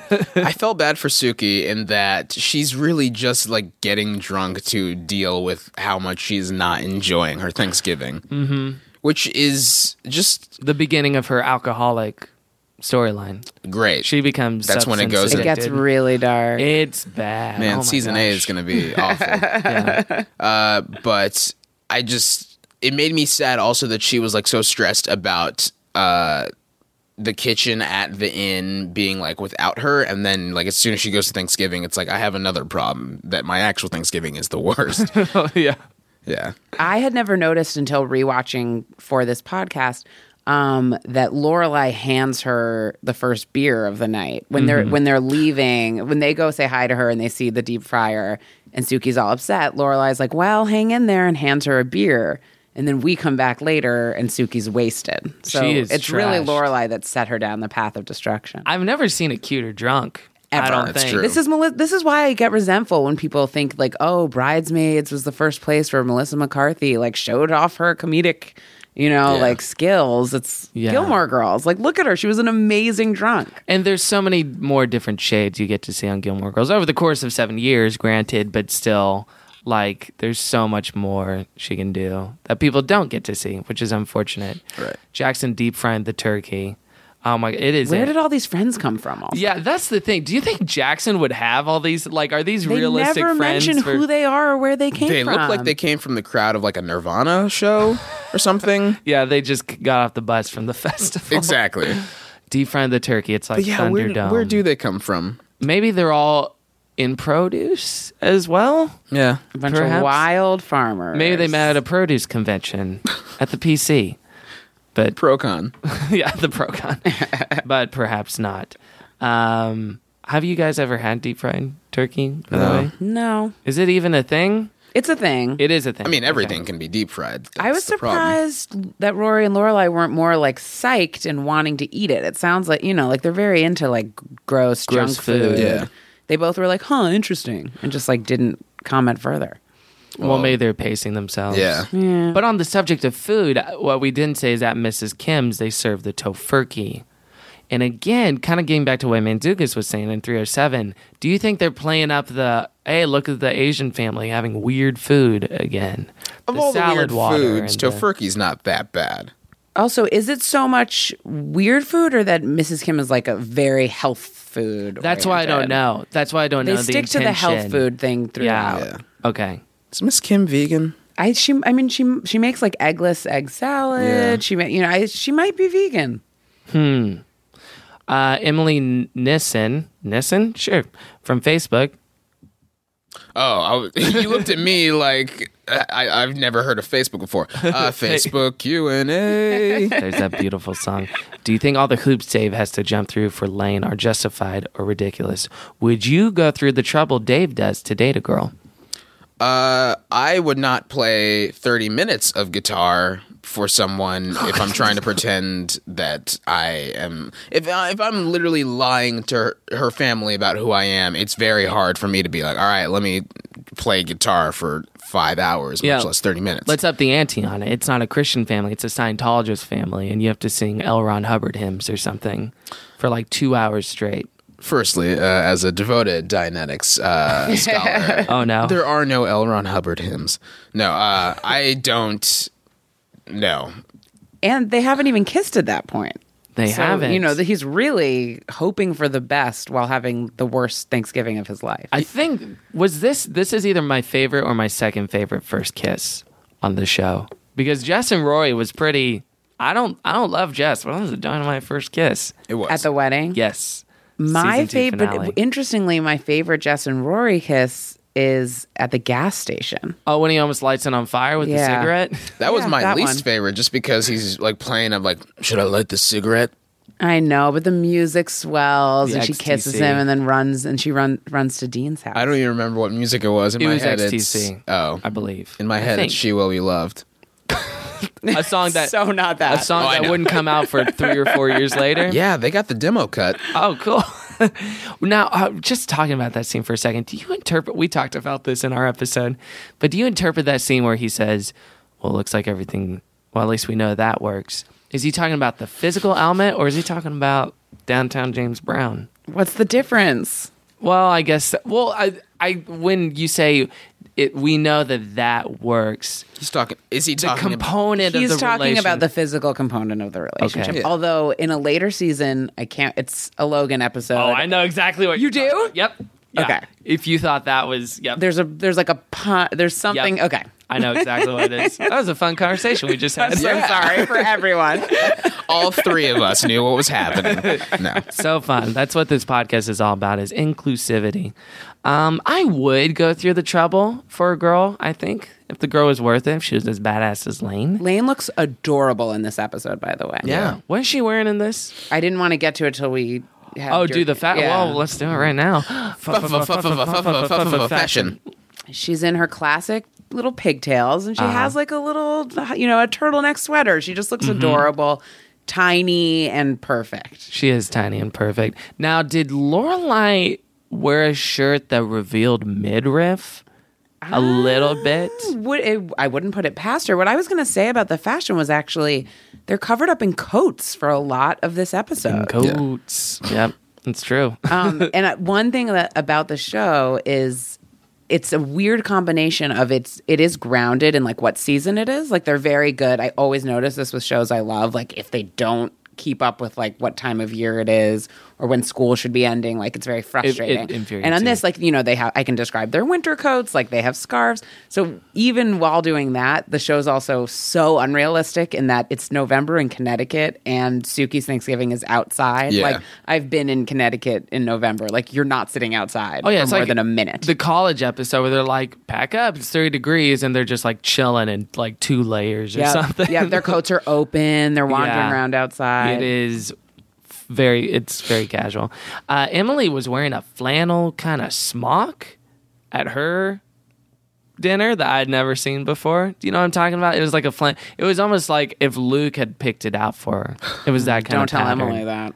I felt bad for Suki in that she's really just like getting drunk to deal with how much she's not enjoying her Thanksgiving, mm-hmm. which is just the beginning of her alcoholic storyline. Great. She becomes That's when it goes. It gets really dark. It's bad. Man, oh season gosh. eight is going to be awful. yeah. uh, but I just, it made me sad also that she was like so stressed about uh, the kitchen at the inn being like without her. And then like as soon as she goes to Thanksgiving, it's like, I have another problem that my actual Thanksgiving is the worst. oh, yeah. Yeah. I had never noticed until rewatching for this podcast um, that Lorelai hands her the first beer of the night when mm-hmm. they're when they're leaving. When they go say hi to her and they see the deep fryer and Suki's all upset, Lorelai's like, "Well, hang in there," and hands her a beer. And then we come back later and Suki's wasted. So she is it's trashed. really Lorelai that set her down the path of destruction. I've never seen a cuter drunk. Ever. I don't That's think. true. This is Meli- this is why I get resentful when people think like, oh, Bridesmaids was the first place where Melissa McCarthy like showed off her comedic, you know, Yeah. like skills. It's Yeah. Gilmore Girls. Like, look at her. She was an amazing drunk. And there's so many more different shades you get to see on Gilmore Girls over the course of seven years, granted, but still, like, there's so much more she can do that people don't get to see, which is unfortunate. Right. Jackson deep fried the turkey. Oh my! It is. Where it. did all these friends come from? Also? Yeah, that's the thing. Do you think Jackson would have all these? Like, are these They realistic never friends? mention for- who they are or where they came They from. look like they came from the crowd of like a Nirvana show or something. Yeah, they just got off the bus from the festival. Exactly. Deep fried the turkey. It's like But yeah, where, Thunderdome. where do they come from? Maybe they're all in produce as well. Yeah. a bunch perhaps. of wild farmers. Maybe they met at a produce convention at the P C. But Procon. yeah, the Procon. But perhaps not. Um, have you guys ever had deep fried turkey? By the No. way? No, Is it even a thing? it's a thing. It is a thing. I mean, everything Okay. can be deep fried. I was That's the problem. surprised that Rory and Lorelai weren't more like psyched and wanting to eat it. It sounds like, you know, like they're very into like gross, Gross junk food. food. Yeah. They both were like, huh, interesting. And just like didn't comment further. Well, maybe they're pacing themselves. Yeah. Yeah. But on the subject of food, what we didn't say is at Missus Kim's, they serve the tofurkey. And again, kind of getting back to what Mandukis was saying in three oh seven, do you think they're playing up the, hey, look at the Asian family having weird food again? Of all the salad weird water foods, and the- tofurkey's not that bad. Also, is it so much weird food or that Missus Kim is like a very health food? That's why I don't oriented? know. That's why I don't They know stick the to the health intention. food thing throughout. Yeah. Okay. Is Miss Kim vegan? I she I mean she she makes like eggless egg salad. Yeah. She ma- you know I, she might be vegan. Hmm. Uh, Emily Nissen, Nissen, sure, from Facebook. Oh, I was, you looked at me like I, I've never heard of Facebook before. Uh, Facebook Q and A. There's that beautiful song. Do you think all the hoops Dave has to jump through for Lane are justified or ridiculous? Would you go through the trouble Dave does to date a girl? Uh, I would not play thirty minutes of guitar for someone if I'm trying to pretend that I am. If I, if I'm literally lying to her, her family about who I am, it's very hard for me to be like, all right, let me play guitar for five hours, Yeah. much less thirty minutes. Let's up the ante on it. It's not a Christian family; it's a Scientologist family, and you have to sing L. Ron Hubbard hymns or something for like two hours straight. Firstly, uh, as a devoted Dianetics uh, scholar, Oh no, there are no L. Ron Hubbard hymns. No, uh, I don't. No, And they haven't even kissed at that point. they So, haven't. You know, that he's really hoping for the best while having the worst Thanksgiving of his life. I think was this. This is either my favorite or my second favorite first kiss on the show because Jess and Rory was pretty. I don't. I don't love Jess, but it was a dynamite first kiss. it was At the wedding? Yes. My Season two favorite, finale. interestingly, my favorite Jess and Rory kiss is at the gas station. Oh, when he almost lights it on fire with the Yeah. cigarette. That was Yeah, my that least one. favorite, just because he's like playing. I'm like, should I light the cigarette? I know, but the music swells The and she X T C. kisses him and then runs and she run runs to Dean's house. I don't even remember what music it was. In It my was head, X T it's C, oh, I believe. in my I head, think. it's "She Will Be Loved." A song that so not that. a song Oh, I that know. wouldn't come out for three or four years later. Yeah, they got the demo cut. Oh, cool. Now, uh, just talking about that scene for a second, do you interpret? We talked about this in our episode, but do you interpret that scene where he says, "Well, it looks like everything. Well, at least we know that works." Is he talking about the physical element, or is he talking about downtown James Brown? What's the difference? Well, I guess. Well, I, I when you say it, we know that that works. He's talking. Is he The talking? component He's of the talking relation- about the physical component of the relationship. Okay. Yeah. Although in a later season, I can't. It's a Logan episode. Oh, I know exactly what You you're talking do? about. Yep. Yeah. Okay. If you thought that was, yep. There's a there's like a pun. There's something. Yep. Okay. I know exactly what it is. That was a fun conversation we just had. I'm so sorry for everyone. All three of us knew what was happening. No, So fun. That's what this podcast is all about, is inclusivity. Um, I would go through the trouble for a girl, I think, if the girl was worth it, if she was as badass as Lane. Lane looks adorable in this eepisode, by the way. Yeah. What is she wearing in this? I didn't want to get to it till we. Had Oh, your- do the fat. yeah. Well, let's do it right now. fashion. She's in her classic little pigtails, and she Uh-huh. has like a little, you know, a turtleneck sweater. She just looks Mm-hmm. adorable, tiny and perfect. She is tiny and perfect. Now, did Lorelai wear a shirt that revealed midriff a little bit? Would it, I wouldn't put it past her. What I was going to say about the fashion was actually they're covered up in coats for a lot of this episode. Coats. Yep, it's true. um, and uh, one thing that about the show is it's a weird combination of it's it is grounded in like what season it is. Like they're very good. I always notice this with shows I love. Like if they don't keep up with like what time of year it is or when school should be ending, like it's very frustrating. it infuriates and on you. this, like, you know, they have I can describe their winter coats, like they have scarves. So even while doing that, the show's also so unrealistic in that it's November in Connecticut and Suki's Thanksgiving is outside. Yeah. Like I've been in Connecticut in November. Like you're not sitting outside Oh yeah, for it's more like than a minute. The college episode where they're like, "Pack up, it's thirty degrees," and they're just like chilling in like two layers or yeah, something. yeah, their coats are open. They're wandering Yeah. around outside. It is very, it's very casual. Uh, Emily was wearing a flannel kind of smock at her dinner that I'd never seen before. Do you know what I'm talking about? It was like a flan. It was almost like if Luke had picked it out for her. It was that kind Don't of tell pattern. Emily that.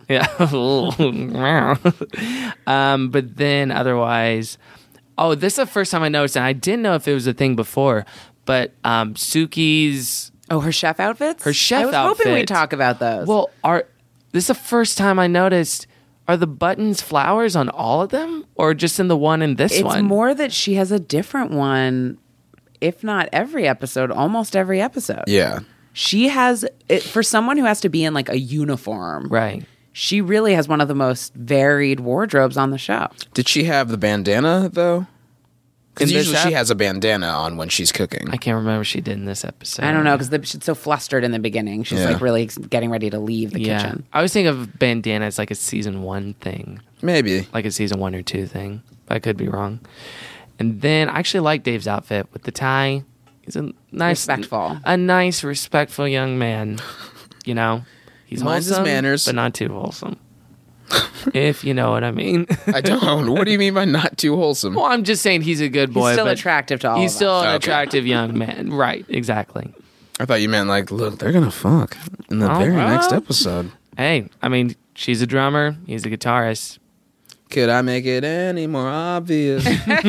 Yeah. um, but then otherwise, oh, this is the first time I noticed, and I didn't know if it was a thing before, but um, Suki's. Oh, her chef outfits? Her chef I was hoping we'd outfit. talk about those. Well, are this is the first time I noticed. Are the buttons flowers on all of them, or just in the one in this it's one? more that she has a different one, if not every episode, almost every episode. Yeah. She has it for someone who has to be in like a uniform. Right. She really has one of the most varied wardrobes on the show. Did she have the bandana though? Because In this usually she ep- has a bandana on when she's cooking. I can't remember what she did in this episode. I don't know because she's so flustered in the beginning. She's Yeah. like really getting ready to leave the Yeah, kitchen. I was thinking of bandana as like a season one thing, Maybe. like a season one or two thing. But I could be wrong. And then I actually like Dave's outfit with the tie. He's a nice, Respectful. a nice, respectful young man. You know, he's Minds his wholesome, manners. but not too wholesome. if you know what I mean. I don't. What do you mean by not too wholesome? Well, I'm just saying he's a good boy. He's still but attractive to all He's of still us. an Okay. attractive young man. Right, exactly. I thought you meant like, look, they're gonna fuck in the Oh, very well. next episode. Hey, I mean, she's a drummer. He's a guitarist. Could I make it any more obvious?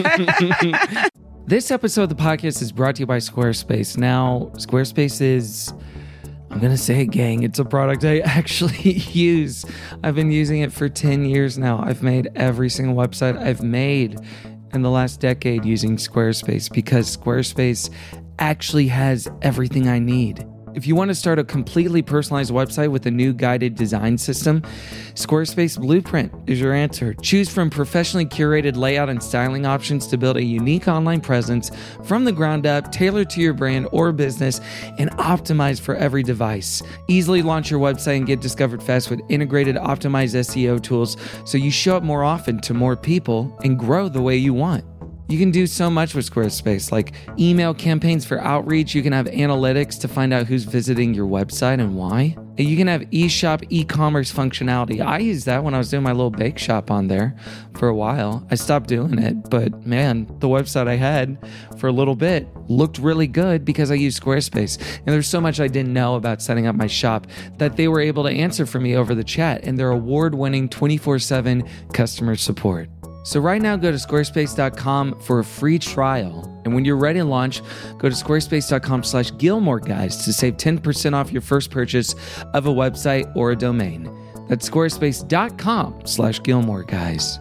This episode of the podcast is brought to you by Squarespace. Now, Squarespace is, I'm going to say it, gang, it's a product I actually use. I've been using it for ten years now. I've made every single website I've made in the last decade using Squarespace because Squarespace actually has everything I need. If you want to start a completely personalized website with a new guided design system, Squarespace Blueprint is your answer. Choose from professionally curated layout and styling options to build a unique online presence from the ground up, tailored to your brand or business, and optimized for every device. Easily launch your website and get discovered fast with integrated optimized S E O tools so you show up more often to more people and grow the way you want. You can do so much with Squarespace, like email campaigns for outreach. You can have analytics to find out who's visiting your website and why. You can have eShop e-commerce functionality. I used that when I was doing my little bake shop on there for a while. I stopped doing it, but man, the website I had for a little bit looked really good because I used Squarespace. And there's so much I didn't know about setting up my shop that they were able to answer for me over the chat and their award-winning twenty-four seven customer support. So right now, go to squarespace dot com for a free trial. And when you're ready to launch, go to squarespace dot com slash Gilmore Guys to save ten percent off your first purchase of a website or a domain. That's squarespace dot com slash Gilmore Guys.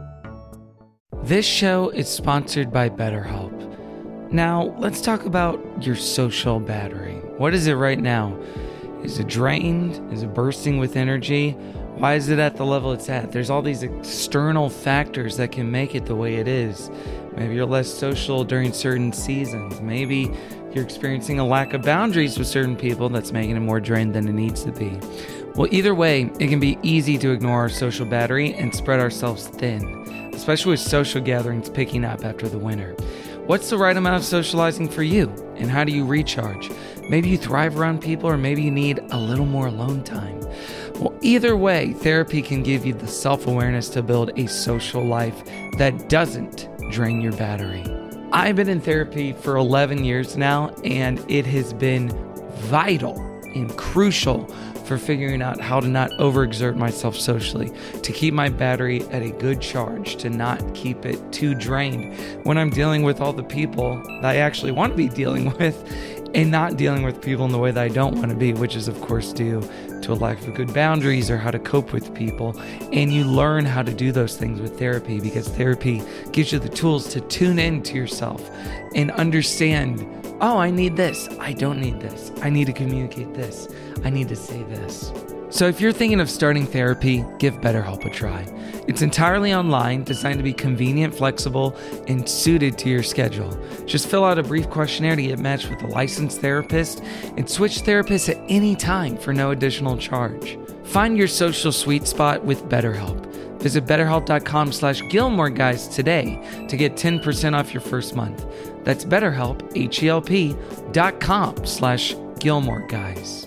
This show is sponsored by BetterHelp. Now, let's talk about your social battery. What is it right now? Is it drained? Is it bursting with energy? Why is it at the level it's at? There's all these external factors that can make it the way it is. Maybe you're less social during certain seasons. Maybe you're experiencing a lack of boundaries with certain people that's making it more drained than it needs to be. Well, either way, it can be easy to ignore our social battery and spread ourselves thin, especially with social gatherings picking up after the winter. What's the right amount of socializing for you? And how do you recharge? Maybe you thrive around people, or maybe you need a little more alone time. Well, either way, therapy can give you the self-awareness to build a social life that doesn't drain your battery. I've been in therapy for eleven years now, and it has been vital and crucial for figuring out how to not overexert myself socially, to keep my battery at a good charge, to not keep it too drained when I'm dealing with all the people that I actually want to be dealing with, and not dealing with people in the way that I don't want to be, which is of course due to a lack of good boundaries or how to cope with people. And you learn how to do those things with therapy, because therapy gives you the tools to tune into yourself and understand, oh, I need this. I don't need this. I need to communicate this. I need to say this. So if you're thinking of starting therapy, give BetterHelp a try. It's entirely online, designed to be convenient, flexible, and suited to your schedule. Just fill out a brief questionnaire to get matched with a licensed therapist and switch therapists at any time for no additional charge. Find your social sweet spot with BetterHelp. Visit betterhelp.com slash Gilmore Guys today to get ten percent off your first month. That's BetterHelp, H-E-L-P dot com slash Gilmore Guys.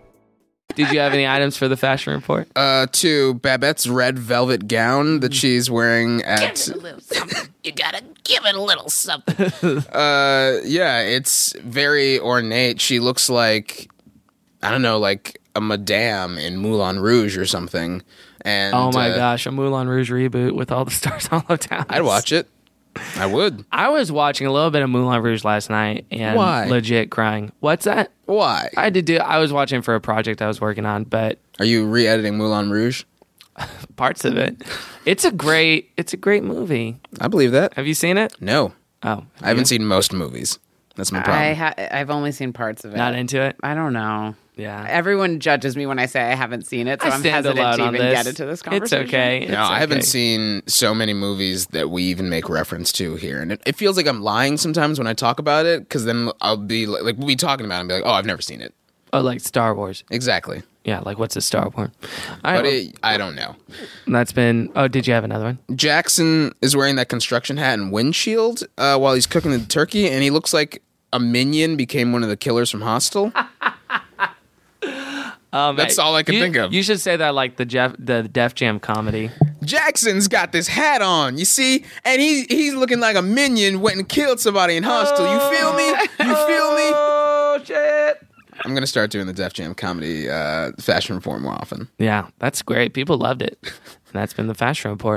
Did you have any items for the fashion report? Uh, to Babette's red velvet gown that she's wearing at. Give it a little something. You gotta give it a little something. uh, yeah, it's very ornate. She looks like, I don't know, like a madame in Moulin Rouge or something. And oh my uh, gosh, a Moulin Rouge reboot with all the stars all over town. I'd watch it. I would. I was watching a little bit of Moulin Rouge last night and Why? legit crying. What's that? Why? I had to do. I was watching for a project I was working on, but are you re-editing Moulin Rouge? Parts of it. It's a great. It's a great movie. I believe that. Have you seen it? No. Oh, I haven't seen most movies. That's my problem. I ha- I've only seen parts of it. Not into it? I don't know. Yeah. Everyone judges me when I say I haven't seen it, so I I'm stand hesitant alone to on even this. get into this conversation. It's okay. It's no, I okay. haven't seen so many movies that we even make reference to here. And it, it feels like I'm lying sometimes when I talk about it, because then I'll be like, like, we'll be talking about it and be like, oh, I've never seen it. Oh, like Star Wars. Exactly. Yeah, like what's a Star Wars? I, But it, I don't know. That's been. Oh, did you have another one? Jackson is wearing that construction hat and windshield uh, while he's cooking the turkey, and he looks like a minion became one of the killers from Hostel. Um, That's all I can you, think of. You should say that like the Jeff, the Def Jam comedy. Jackson's got this hat on, you see, and he he's looking like a minion went and killed somebody in Hostel. You feel me? You feel me? Oh shit! I'm gonna start doing the Def Jam comedy uh, fashion report more often. Yeah, that's great. People loved it. That's been the fashion report.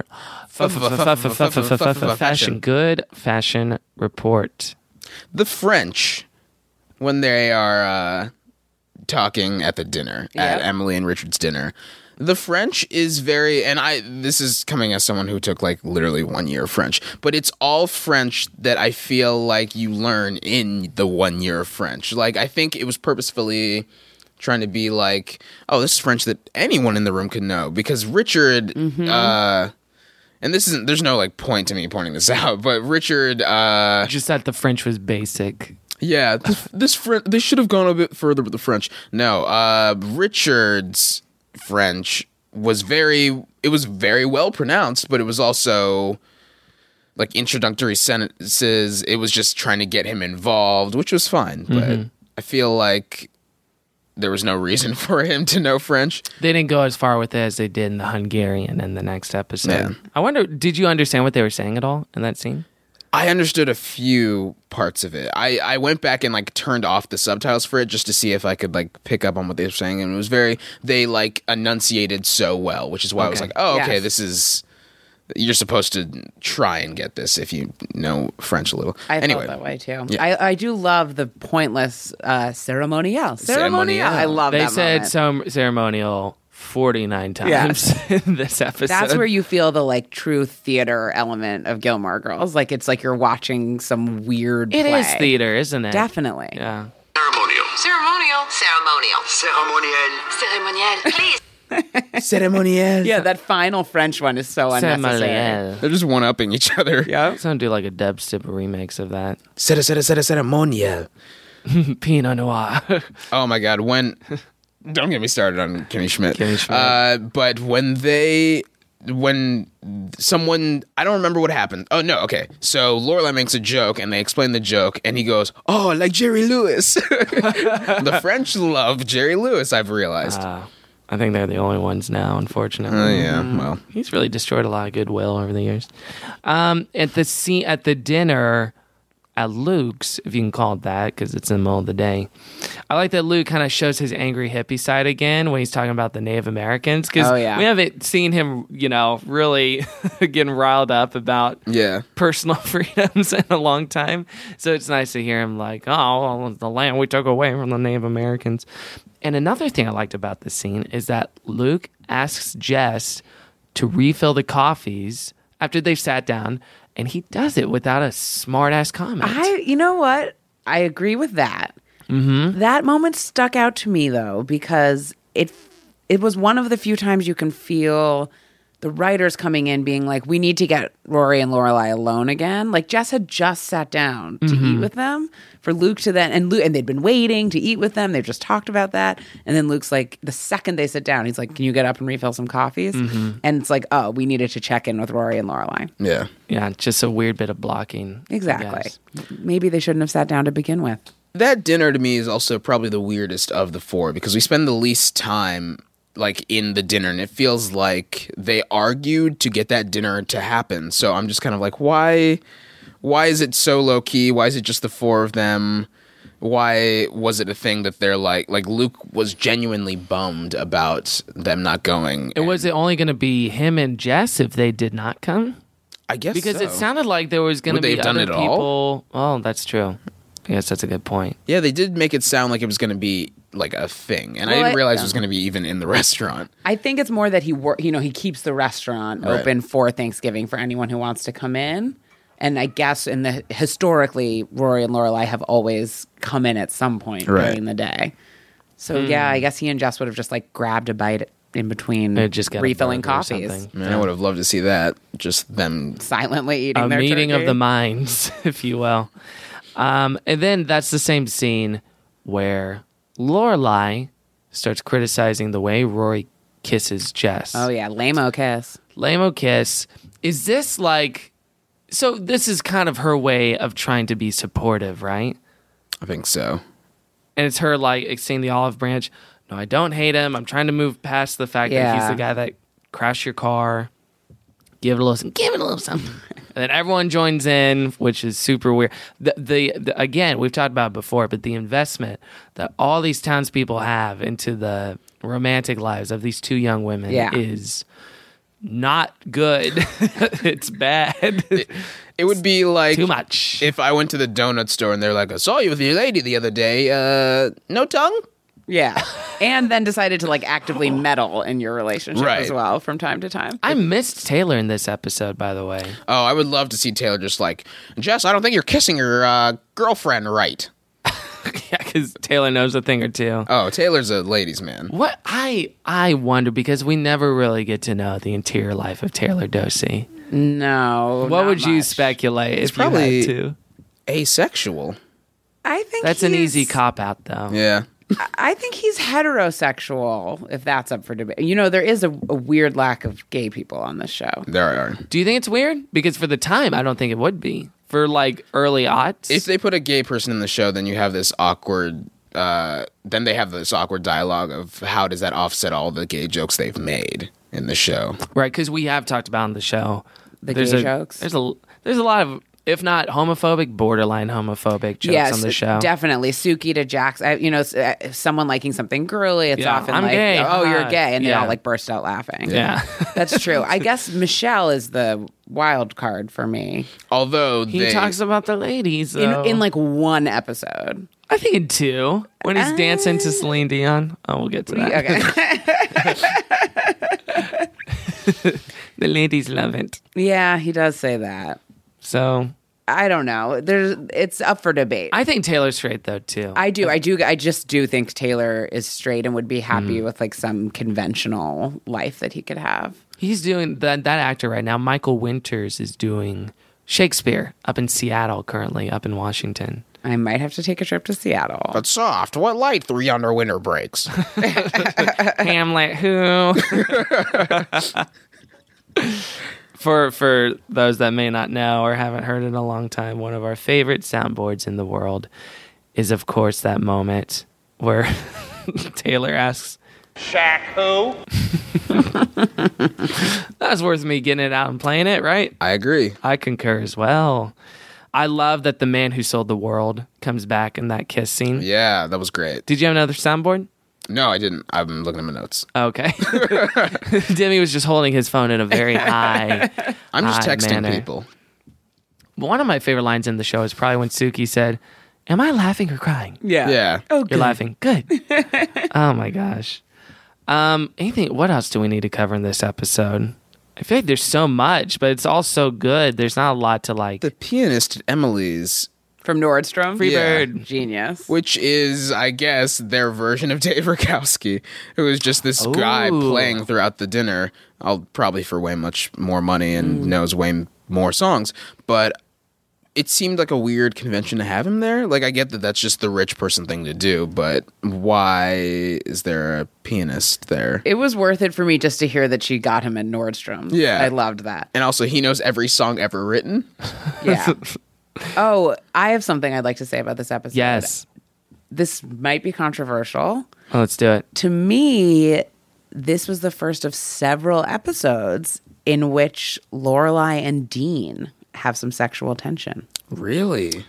Fashion good fashion report. The French, when they are uh, talking at the dinner at Emily and Richard's dinner. The French is very, and I, this is coming as someone who took like literally one year of French, but it's all French that I feel like you learn in the one year of French. Like, I think it was purposefully trying to be like, oh, this is French that anyone in the room could know, because Richard, mm-hmm. uh, and this isn't, there's no like point to me pointing this out, but Richard, uh, just that the French was basic. Yeah, this, this French, they should have gone a bit further with the French. No, uh, Richard's French was very, it was very well pronounced, but it was also like introductory sentences. It was just trying to get him involved, which was fine. But Mm-hmm. I feel like there was no reason for him to know French. They didn't go as far with it as they did in the Hungarian in the next episode. Yeah. I wonder, did you understand what they were saying at all in that scene? I understood a few parts of it. I, I went back and like turned off the subtitles for it just to see if I could like pick up on what they were saying, and it was very, they like enunciated so well, which is why okay. I was like, oh, okay, yes. This is, you're supposed to try and get this if you know French a little. I anyway, felt that way too. Yeah. I, I do love the pointless uh, ceremonial. Ceremonial. I love they that said moment. some ceremonial forty-nine times yeah. in this episode. That's where you feel the like true theater element of Gilmore Girls. Like it's like you're watching some weird It play. is theater, isn't it? Definitely. Yeah. Ceremonial. Ceremonial. Ceremonial. Ceremonial. Ceremonial. Please. Ceremonial. Yeah, that final French one is so unnecessary. Ceremonial. They're just one-upping each other. Yeah. Someone do like a dubstep remix of that. Cere, cere, cere, ceremonial. Pinot Noir. Oh my God, when... Don't get me started on Kimmy Schmidt. Kimmy Schmidt. Uh, but when they, when someone, I don't remember what happened. Oh, no, okay. So Lorelai makes a joke, and they explain the joke, and he goes, oh, like Jerry Lewis. The French love Jerry Lewis, I've realized. Uh, I think they're the only ones now, unfortunately. Oh, uh, yeah, well. He's really destroyed a lot of goodwill over the years. Um, at the scene, at the dinner... at Luke's, if you can call it that, because it's in the middle of the day. I like that Luke kind of shows his angry hippie side again when he's talking about the Native Americans, because oh, yeah. we haven't seen him, you know, really getting riled up about yeah. personal freedoms in a long time. So it's nice to hear him like, oh, well, the land we took away from the Native Americans. And another thing I liked about this scene is that Luke asks Jess to refill the coffees after they've sat down, and he does it without a smart-ass comment. I, you know what? I agree with that. Mm-hmm. That moment stuck out to me, though, because it it was one of the few times you can feel the writers coming in being like, we need to get Rory and Lorelai alone again. Like, Jess had just sat down to Mm-hmm. eat with them. For Luke to then, and Luke, and they'd been waiting to eat with them. They've just talked about that. And then Luke's like, the second they sit down, he's like, can you get up and refill some coffees? Mm-hmm. And it's like, oh, we needed to check in with Rory and Lorelai. Yeah. Yeah, just a weird bit of blocking. Exactly. Maybe they shouldn't have sat down to begin with. That dinner to me is also probably the weirdest of the four, because we spend the least time like in the dinner, and it feels like they argued to get that dinner to happen. So I'm just kind of like, why why is it so low key? Why is it just the four of them? Why was it a thing that they're like like Luke was genuinely bummed about them not going? And was it only going to be him and Jess if they did not come? I guess because so. it sounded like there was going to be they have other done it people. All? Oh, that's true. I guess that's a good point. Yeah, they did make it sound like it was going to be like a thing, and well, I didn't realize I, it was going to be even in the restaurant. I think it's more that he work. You know, he keeps the restaurant right. open for Thanksgiving for anyone who wants to come in. And I guess in the historically, Rory and Lorelai have always come in at some point right. during the day. So mm. yeah, I guess he and Jess would have just like grabbed a bite in between just refilling coffees. Man, I would have loved to see that. Just them silently eating a their meeting turkey. of the minds, if you will. Um, and then that's the same scene where Lorelai starts criticizing the way Rory kisses Jess. Oh yeah, lame-o kiss. Lame-o kiss. Is this like... So this is kind of her way of trying to be supportive, right? I think so. And it's her like extending the olive branch. no, I don't hate him. I'm trying to move past the fact Yeah. that he's the guy that crashed your car. Give it a little, give it a little something. And then everyone joins in, which is super weird. The, the, the again, we've talked about it before, but the investment that all these townspeople have into the romantic lives of these two young women Yeah. is not good. It's bad. It, it would be like too much. If I went to the donut store and they're like, I saw you with your lady the other day. Uh, no tongue? Yeah. And then decided to like actively meddle in your relationship Right. as well from time to time. I missed Taylor in this episode, by the way. Oh, I would love to see Taylor just like, Jess, I don't think you're kissing your uh, girlfriend right. Yeah, because Taylor knows a thing or two. Oh, Taylor's a ladies' man. What I I wonder, because we never really get to know the interior life of Taylor Dosey. No. What not would you much. speculate He's if probably you had to? asexual. I think That's an he's- easy cop out, though. Yeah. I think he's heterosexual, if that's up for debate. You know, there is a, a weird lack of gay people on this show. There are. Do you think it's weird? Because for the time, I don't think it would be. For like early aughts. If they put a gay person in the show, then you have this awkward. Uh, then they have this awkward dialogue of how does that offset all the gay jokes they've made in the show? Right, because we have talked about on the show. The there's gay a, jokes? There's a, there's a lot of, if not homophobic, borderline homophobic jokes yes, on the show. definitely. Suki to Jax. I, you know, s- uh, someone liking something girly, it's Yeah, often I'm like, gay, oh, you're haha. gay. And they Yeah. all like burst out laughing. Yeah. That's true. I guess Michelle is the wild card for me. Although He they, talks about the ladies, In, though. in like one episode. I think in two. When he's dancing to Celine Dion. Oh, we'll get to that. Okay. The ladies love it. Yeah, he does say that. So I don't know. There's it's up for debate. I think Taylor's straight, though, too. I do. I do. I just do think Taylor is straight and would be Mm-hmm. happy with like some conventional life that he could have. He's doing that. That actor right now, Michael Winters, is doing Shakespeare up in Seattle currently, up in Washington. I might have to take a trip to Seattle. But soft, what light three under winter breaks? Hamlet, who? for for those that may not know or haven't heard in a long time, one of our favorite soundboards in the world is, of course, that moment where Taylor asks, Shaq who? that's worth me getting it out and playing it, right? I agree. I concur as well. I love that the man who sold the world comes back in that kiss scene. Yeah, that was great. Did you have another soundboard? No, I didn't. I'm looking at my notes. Okay. Demi was just holding his phone in a very high I'm just high texting manner. people. One of my favorite lines in the show is probably when Suki said, "Am I laughing or crying?" Yeah. Yeah. Oh, You're good. laughing. Good. Oh my gosh. Um, anything? What else do we need to cover in this episode? I feel like there's so much, but it's all so good. There's not a lot to like. The pianist at Emily's, From Nordstrom. Freebird. Genius. which is, I guess, their version of Dave Rakowski, who is just this guy Ooh. playing throughout the dinner, I'll probably for way much more money and Mm. knows way m- more songs. But it seemed like a weird convention to have him there. Like, I get that that's just the rich person thing to do, but why is there a pianist there? It was worth it for me just to hear that she got him at Nordstrom. Yeah. I loved that. And also, he knows every song ever written. Yeah. Oh, I have something I'd like to say about this episode. Yes. This might be controversial. Oh, let's do it. To me, this was the first of several episodes in which Lorelai and Dean have some sexual tension. Really?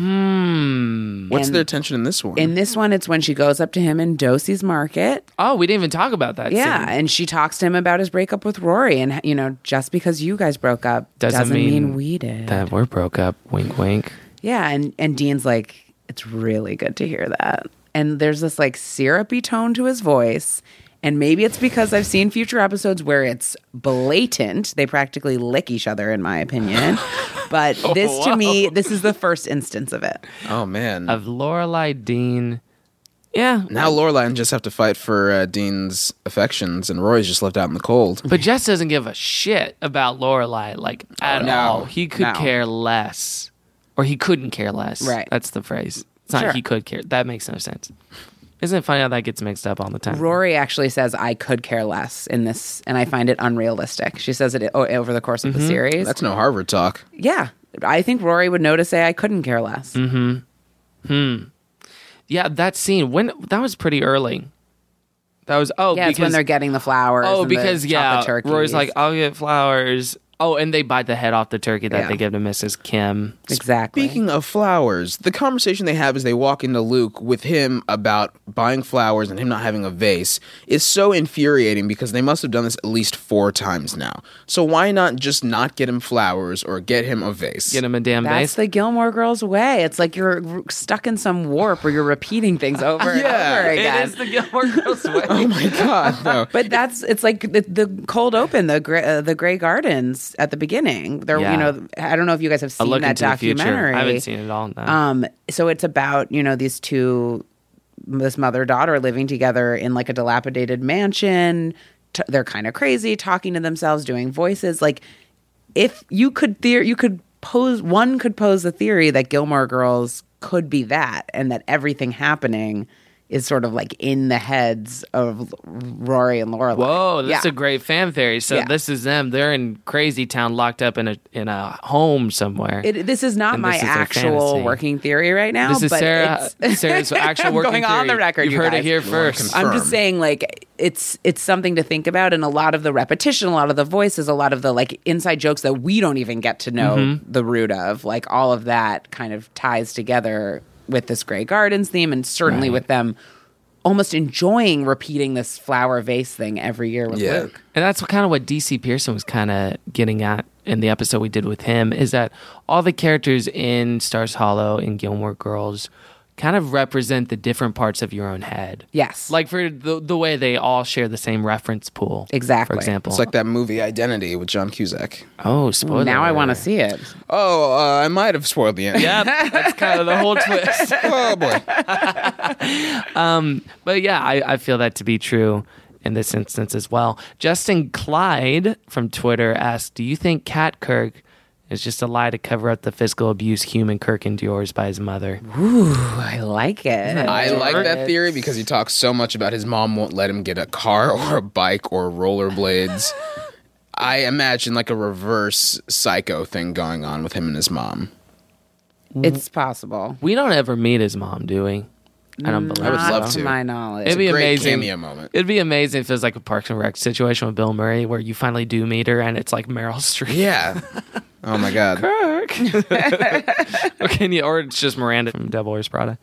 Hmm. What's And their tension in this one? In this one, it's when she goes up to him in Dosey's Market. Oh, we didn't even talk about that. Yeah, scene. and she talks to him about his breakup with Rory. And, you know, just because you guys broke up Doesn't doesn't, mean mean, we did. that we're broke up. Wink, wink. Yeah, and, and Dean's like, it's really good to hear that. And there's this like syrupy tone to his voice. And maybe it's because I've seen future episodes where it's blatant. They practically lick each other, in my opinion. But this, to me, this is the first instance of it. oh, man. Of Lorelai, Dean. Yeah. Now Lorelai and just have to fight for uh, Dean's affections, and Roy's just left out in the cold. But Jess doesn't give a shit about Lorelai, like, at no, all. He could no. care less. Or he couldn't care less. Right. That's the phrase. It's not Sure. he could care. That makes no sense. Isn't it funny how that gets mixed up all the time? Rory actually says, I could care less in this, and I find it unrealistic. She says it o- over the course of the series. That's no Harvard talk. Yeah. I think Rory would know to say, I couldn't care less. Yeah, that scene, when that was pretty early. That was oh yeah, because it's when they're getting the flowers. oh and because the yeah, chocolate turkeys. Rory's like I'll get flowers. Oh, and they bite the head off the turkey that Yeah. they give to Missus Kim. Exactly. Speaking of flowers, the conversation they have as they walk into Luke with him about buying flowers and him not having a vase is so infuriating because they must have done this at least four times now. So why not just not get him flowers or get him a vase? Get him a damn That's vase. the Gilmore Girls way. It's like you're r- stuck in some warp where you're repeating things over and Yeah, over it again. It is the Gilmore Girls way. Oh my God, no. But that's it's like the, the cold open, the gray, uh, the Grey Gardens at the beginning. There, Yeah. you know, I don't know if you guys have A seen look that into the future. documentary. I haven't seen it all. No. Um, so it's about you know these two, this mother daughter living together in like a dilapidated mansion. T- they're kind of crazy, talking to themselves, doing voices. Like if you could, theor- you could pose one could pose the theory that Gilmore Girls could be that, and that everything happening is sort of like in the heads of Rory and Lorelai. Whoa, that's yeah. a great fan theory. So Yeah. this is them. They're in Crazy Town, locked up in a in a home somewhere. It, this is not And my this is their actual fantasy. working theory right now. This is but Sarah- it's- Sarah's actual I'm working going on the theory. record. You've you heard it guys. here You wanna first. confirm. I'm just saying, like it's it's something to think about, and a lot of the repetition, a lot of the voices, a lot of the like inside jokes that we don't even get to know Mm-hmm. the root of, like all of that kind of ties together with this Grey Gardens theme, and certainly Right. with them almost enjoying repeating this flower vase thing every year with Yeah. Luke. And that's kind of what D C Pearson was kind of getting at in the episode we did with him, is that all the characters in Stars Hollow and Gilmore Girls kind of represent the different parts of your own head. Yes. Like for the the way they all share the same reference pool. Exactly. For example. It's like that movie Identity with John Cusack. oh, spoiler. now I want to alert. see it. Oh, uh, I might have spoiled the end. Yep, that's kind of the whole twist. Oh boy. Um, but yeah, I, I feel that to be true in this instance as well. Justin Clyde from Twitter asked, do you think Cat Kirk is just a lie to cover up the physical abuse human Kirk endures by his mother? Ooh, I like it. I like that theory because he talks so much about his mom won't let him get a car or a bike or rollerblades. I imagine like a reverse psycho thing going on with him and his mom. It's possible. We don't ever meet his mom, do we? I don't believe I would so. love Not to. to my knowledge. It'd be Great amazing. cameo moment. It'd be amazing if it was like a Parks and Rec situation with Bill Murray where you finally do meet her and it's like Meryl Streep. Yeah. Oh my God. Kirk. Okay, yeah, or it's just Miranda from Devil Wears Prada.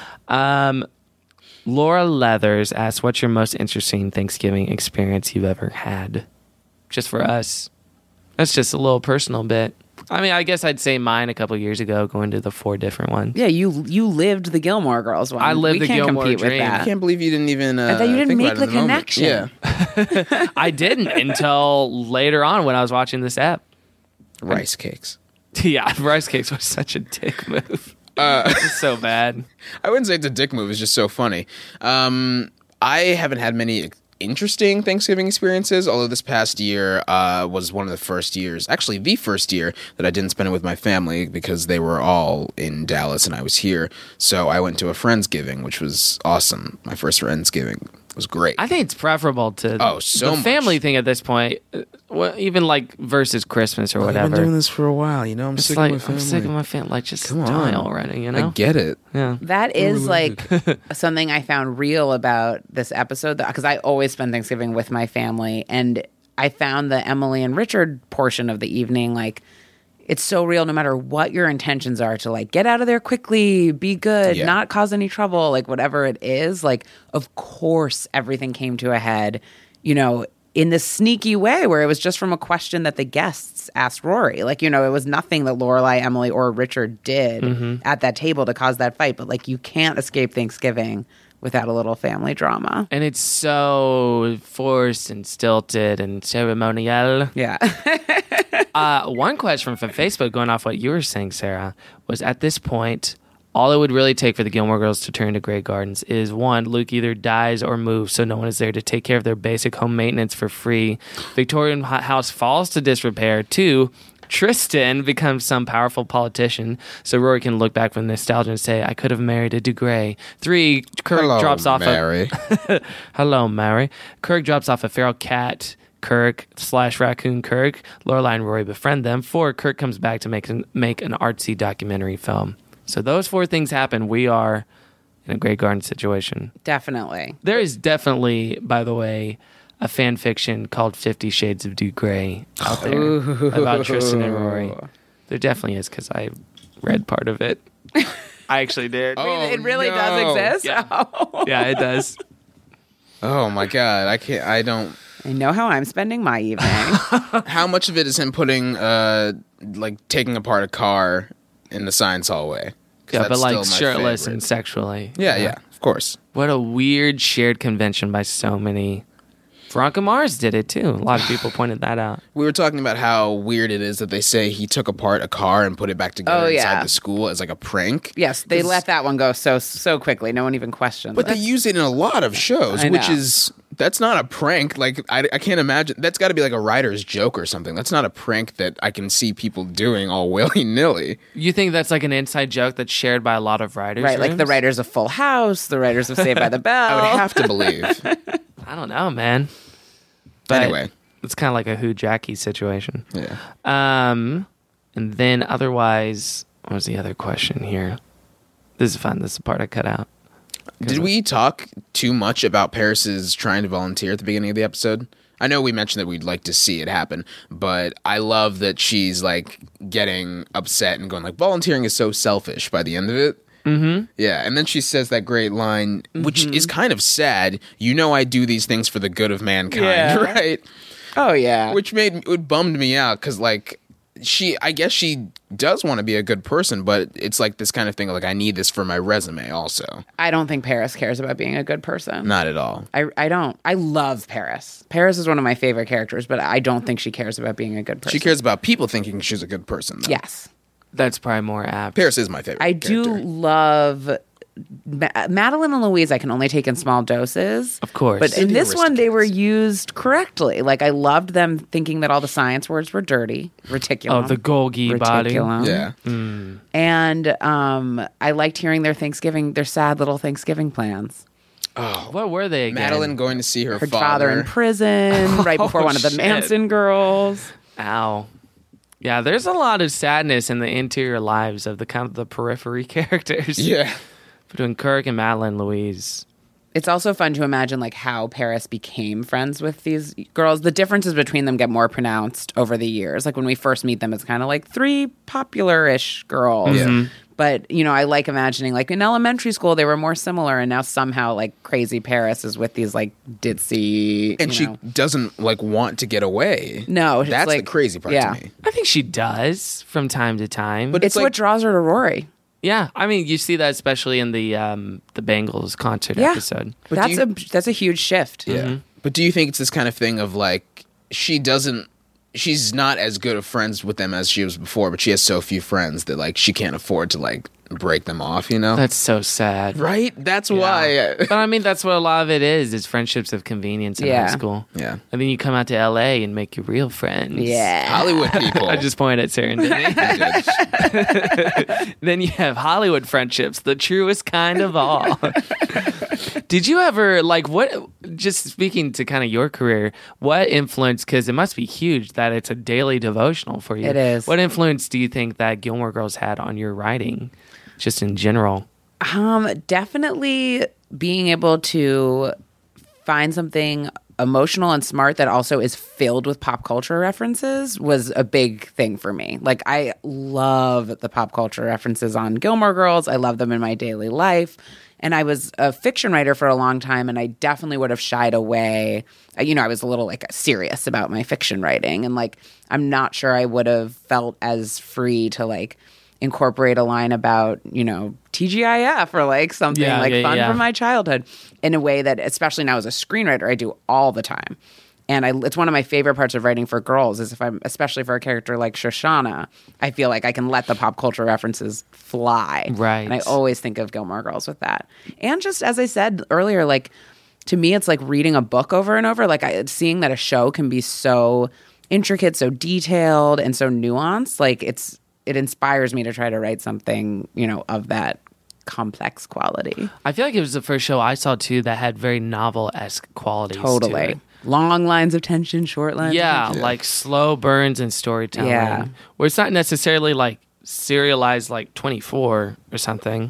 Um, Laura Leathers asks, what's your most interesting Thanksgiving experience you've ever had? Just for us. That's just a little personal bit. I mean, I guess I'd say mine a couple years ago, going to the four different ones. Yeah, you you lived the Gilmore Girls one. I lived we the can't Gilmore compete dream. with that. I can't believe you didn't even. Uh, I thought you didn't think make about it the in moment. connection. Yeah. I didn't until later on when I was watching this app. Rice cakes. Yeah, rice cakes was such a dick move. Uh, It's so bad. I wouldn't say it's a dick move. It's just so funny. Um, I haven't had many interesting Thanksgiving experiences, although this past year uh, was one of the first years, actually the first year that I didn't spend it with my family because they were all in Dallas and I was here. So I went to a Friendsgiving, which was awesome. My first Friendsgiving was great. I think it's preferable to Oh, so the much. family thing at this point, uh, well, even like versus Christmas or I've whatever. been doing this for a while, you know. I'm it's sick like of my family. I'm sick of my family. Like just Come die on. already, you know. I get it. Yeah. That is like something I found real about this episode because I always spend Thanksgiving with my family, and I found the Emily and Richard portion of the evening like it's so real no matter what your intentions are to like get out of there quickly, be good, Yeah. not cause any trouble, like whatever it is. Like, of course, everything came to a head, you know, in this sneaky way where it was just from a question that the guests asked Rory. Like, you know, it was nothing that Lorelai, Emily, or Richard did Mm-hmm. at that table to cause that fight. But like, you can't escape Thanksgiving without a little family drama. And it's so forced and stilted and ceremonial. Yeah. uh, one question from Facebook, going off what you were saying, Sarah, was at this point, all it would really take for the Gilmore Girls to turn to Grey Gardens is one, Luke either dies or moves, so no one is there to take care of their basic home maintenance for free. Victorian ho- house falls to disrepair. Two, Tristan becomes some powerful politician, so Rory can look back with nostalgia and say, I could have married a DeGrey. Three, Kirk Hello, drops off Mary. a... Hello, Mary. Kirk drops off a feral cat, Kirk slash raccoon Kirk. Lorelai and Rory befriend them. Four, Kirk comes back to make an, make an artsy documentary film. So those four things happen. We are in a Grey Garden situation. Definitely. There is definitely, by the way, a fan fiction called Fifty Shades of Grey out there Ooh. about Tristan and Rory. There definitely is because I read part of it. I actually did. Oh, it really no. does exist? Yeah. Oh. Yeah, it does. Oh my god, I can't. I don't. I know how I'm spending my evening. How much of it is him putting, uh, like taking apart a car in the science hallway? 'Cause Yeah, but that's like still my shirtless favorite. and sexually. Yeah, yeah, of course. What a weird shared convention by so many. Veronica Mars did it too. A lot of people pointed that out. We were talking about how weird it is that they say he took apart a car and put it back together Oh, inside yeah. the school as like a prank. Yes, they 'Cause- let that one go so so quickly. No one even questioned. But it. they use it in a lot of shows, I which know. is that's not a prank. Like I, I can't imagine that's got to be like a writer's joke or something. That's not a prank that I can see people doing all willy nilly. You think that's like an inside joke that's shared by a lot of writers? Right, like the rooms? writers of Full House, the writers of Saved by the Bell. I would have to believe. I don't know, man. But Anyway. it's kind of like a Who Jackie situation. Yeah. Um, and then otherwise, what was the other question here? This is fun. This is the part I cut out. Did we talk too much about Paris's trying to volunteer at the beginning of the episode? I know we mentioned that we'd like to see it happen, but I love that she's like getting upset and going like, volunteering is so selfish by the end of it. Mm-hmm. Yeah, and then she says that great line, which is kind of sad. You know, I do these things for the good of mankind, Yeah. right? Oh yeah, Which made it bummed me out because like she, I guess she does want to be a good person, but it's like this kind of thing. Like I need this for my resume, also. I don't think Paris cares about being a good person. Not at all. I, I don't. I love Paris. Paris is one of my favorite characters, but I don't think she cares about being a good person. She cares about people thinking she's a good person. Though. Yes. That's probably more apt. Paris is my favorite. I do character. love Ma- Madeline and Louise. I can only take in small doses. Of course. But in the this one, they were used correctly. Like, I loved them thinking that all the science words were dirty. Reticulum. Oh, the Golgi body. Reticulum. Yeah. Mm. And um, I liked hearing their Thanksgiving, their sad little Thanksgiving plans. Oh, What were they again? Madeline going to see her, Her father. father in prison, right before Oh, one of the shit. Manson girls. Ow. Yeah, there's a lot of sadness in the interior lives of the kind of the periphery characters. Yeah. Between Kirk and Madeline Louise. It's also fun to imagine like how Paris became friends with these girls. The differences between them get more pronounced over the years. Like when we first meet them, it's kind of like three popular-ish girls. Yeah. Mhm. But, you know, I like imagining like in elementary school, they were more similar. And now somehow like crazy Paris is with these like ditzy, And you she know. doesn't like want to get away. No, it's That's the like- crazy part yeah. to me. I think she does from time to time. But It's, it's like- what draws her to Rory. yeah, I mean, you see that especially in the um, the Bengals concert Yeah. episode. But That's do a that's a huge shift. Yeah. But do you think it's this kind of thing of like she doesn't she's not as good of friends with them as she was before, but she has so few friends that like she can't afford to like break them off, you know? That's so sad. right? That's Yeah. why. But I mean, that's what a lot of it is, is friendships of convenience in Yeah. high school. Yeah. And then you come out to L A and make your real friends. Yeah. Hollywood people. I just pointed at Serendipity. Then you have Hollywood friendships, the truest kind of all. Did you ever, like, what, just speaking to kind of your career, what influence, because it must be huge that it's a daily devotional for you. It is. What influence do you think that Gilmore Girls had on your writing, just in general? Um, definitely being able to find something emotional and smart that also is filled with pop culture references was a big thing for me. Like, I love the pop culture references on Gilmore Girls. I love them in my daily life. And I was a fiction writer for a long time, and I definitely would have shied away. You know, I was a little like serious about my fiction writing, and like I'm not sure I would have felt as free to like incorporate a line about, you know, T G I F or like something Yeah, like yeah, fun yeah. from my childhood in a way that, especially now as a screenwriter, I do all the time. And I, it's one of my favorite parts of writing for girls is if I'm, especially for a character like Shoshana, I feel like I can let the pop culture references fly. Right. And I always think of Gilmore Girls with that. And just as I said earlier, like to me, it's like reading a book over and over. Like I, seeing that a show can be so intricate, so detailed, and so nuanced. Like it's, it inspires me to try to write something, you know, of that complex quality. I feel like it was the first show I saw, too, that had very novel-esque qualities to Totally. it. Long lines of tension, short lines. Yeah, of tension. like slow burns and storytelling. Yeah. Where it's not necessarily like serialized like twenty-four or something.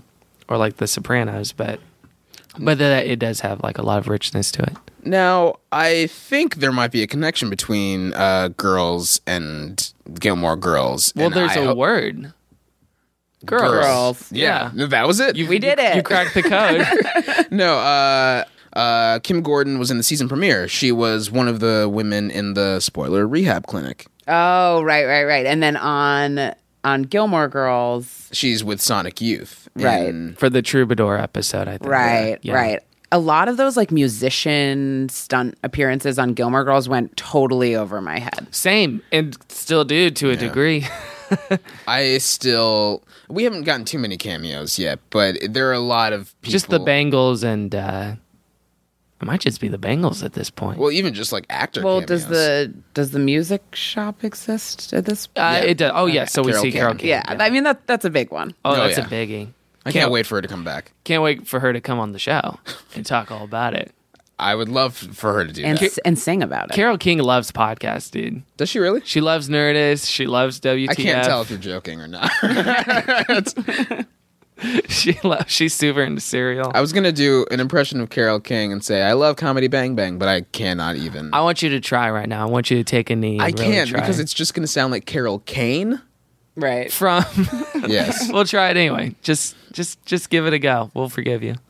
or like The Sopranos, but but that it does have like a lot of richness to it. Now, I think there might be a connection between uh, Girls and Gilmore Girls. Well, and there's I a hope- word. Girls. Girls. Yeah. That was it. You, We did it. You cracked the code. No, uh, uh, Kim Gordon was in the season premiere. She was one of the women in the spoiler rehab clinic. Oh, right, right, right. And then on on Gilmore Girls, She's with Sonic Youth. Right. in- For the Troubadour episode, I think. right, Yeah. right. A lot of those like musician stunt appearances on Gilmore Girls went totally over my head. Same, and still do to a degree. I still... We haven't gotten too many cameos yet, but there are a lot of people... Just the Bengals and... Uh, it might just be the Bengals at this point. Well, even just like actor Well, cameos. does the does the music shop exist at this point? Uh, It does. Oh, yeah, so we Carol see King. Carol King. Yeah, I mean that that's a big one. Oh, Oh, that's yeah. a biggie. I can't wait for her to come back. Can't wait for her to come on the show and talk all about it. I would love for her to do And that. s- and sing about it. Carol King loves podcasts, dude. Does she really? She loves Nerdist. She loves W T F. I can't tell if you're joking or not. she loves. She's super into cereal. I was going to do an impression of Carol King and say, I love Comedy Bang Bang, but I cannot even. I want you to try right now. I want you to take a knee. And I really can't try. because it's just going to sound like Carol Kane. Right. From. Yes. We'll try it anyway. Just, just, just give it a go. We'll forgive you.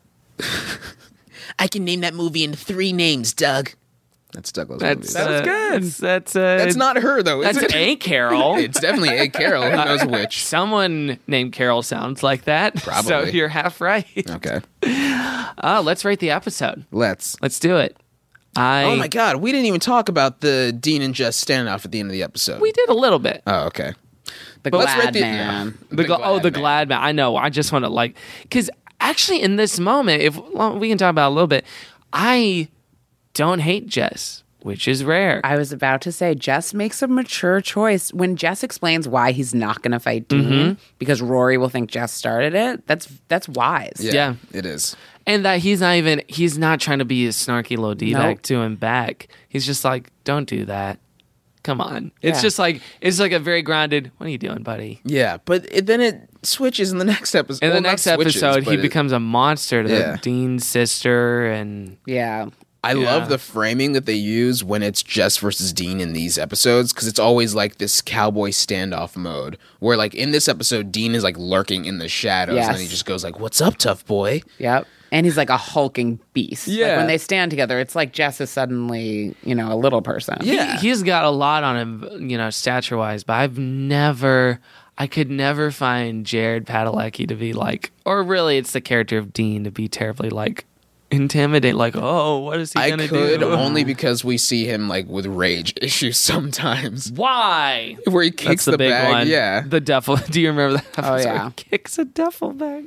I can name that movie in three names, Doug. That's Douglas. That's movies. uh, good. That's that's, uh, That's not her, though, is That's it? a Carol. It's definitely a Carol. Who knows which? Someone named Carol sounds like that. So Probably. you're half right. Okay. Oh, let's rate the episode. Let's. Let's do it. I. Oh, my God. We didn't even talk about the Dean and Jess standoff at the end of the episode. We did a little bit. Oh, okay. The But let's Glad rate the- Man. The, The gl- oh, Glad the Man. glad man. I know. I just want to like, because actually, in this moment, if well, we can talk about it a little bit, I don't hate Jess, which is rare. I was about to say, Jess makes a mature choice. When Jess explains why he's not going to fight Dean Mm-hmm. because Rory will think Jess started it, that's that's wise. Yeah, Yeah. it is. And that he's not even, he's not trying to be a snarky little D-bag Nope. to him back. He's just like, don't do that. Come on. It's Yeah. just like, it's like a very grounded, what are you doing, buddy? Yeah, but it, then it switches in the next episode. In Well, the not next switches, episode, he but it- becomes a monster to Yeah. the Dean's sister and Yeah. I Yeah. love the framing that they use when it's Jess versus Dean in these episodes because it's always like this cowboy standoff mode where like in this episode Dean is like lurking in the shadows Yes. and then he just goes like, "What's up, tough boy?" Yep. And he's like a hulking beast. Like, Yeah. when they stand together, it's like Jess is suddenly, you know, a little person. Yeah. he, he's got a lot on him, you know, stature wise, but I've never, I could never find Jared Padalecki to be like, or really it's the character of Dean to be terribly like intimidating, like, oh, what is he I gonna could do? only because we see him like with rage issues sometimes Why? where he That's kicks the, the, big bag. one. Yeah. The duffel. Do you remember that? Oh, episode? yeah. Kicks a duffel bag.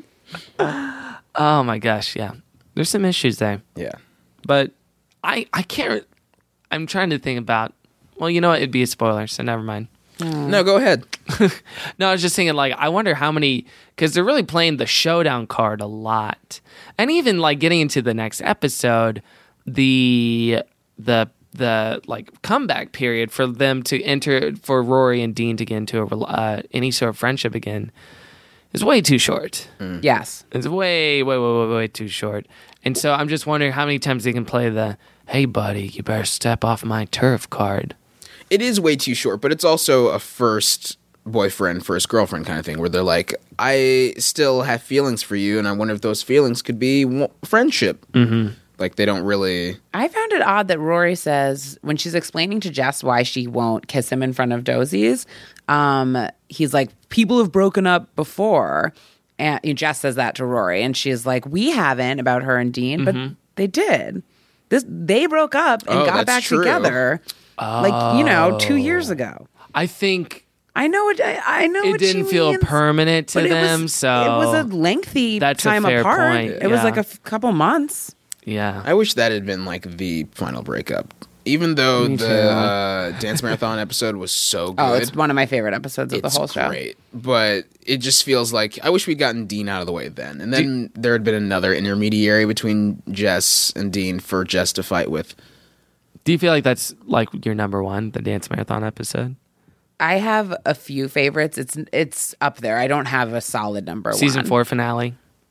Oh my gosh, yeah. There's some issues there. Yeah. But I I can't. I'm trying to think about. Well, you know what? It'd be a spoiler, so never mind. No, go ahead. No, I was just thinking. Like, I wonder how many because they're really playing the showdown card a lot, and even like getting into the next episode, the the the like comeback period for them to enter for Rory and Dean to get into a, uh, any sort of friendship again is way too short. Yes. It's way, way, way, way, way too short. And so I'm just wondering how many times they can play the, hey, buddy, you better step off my turf card. It is way too short, but it's also a first boyfriend, first girlfriend kind of thing where they're like, I still have feelings for you, and I wonder if those feelings could be w- friendship. Mm-hmm. Like, they don't really... I found it odd that Rory says, when she's explaining to Jess why she won't kiss him in front of Dozie's, um, he's like, people have broken up before. And you know, Jess says that to Rory, and she's like, we haven't about her and Dean, but they did. This They broke up and Oh, got that's back true. together, like, you know, two years ago. I think I know it. I, I know it what didn't she feel means, permanent to but it them, was, so it was a lengthy that's a time fair apart. point, It was yeah. like a f- couple months. yeah. I wish that had been like the final breakup. Even though Me the too. uh, Dance Marathon episode was so good. Oh, it's one of my favorite episodes of it's the whole show. great. But it just feels like I wish we'd gotten Dean out of the way then. And then there had been another intermediary between Jess and Dean for Jess to fight with. Do you feel like that's like your number one, the Dance Marathon episode? I have a few favorites. It's it's up there. I don't have a solid number Season one. four finale?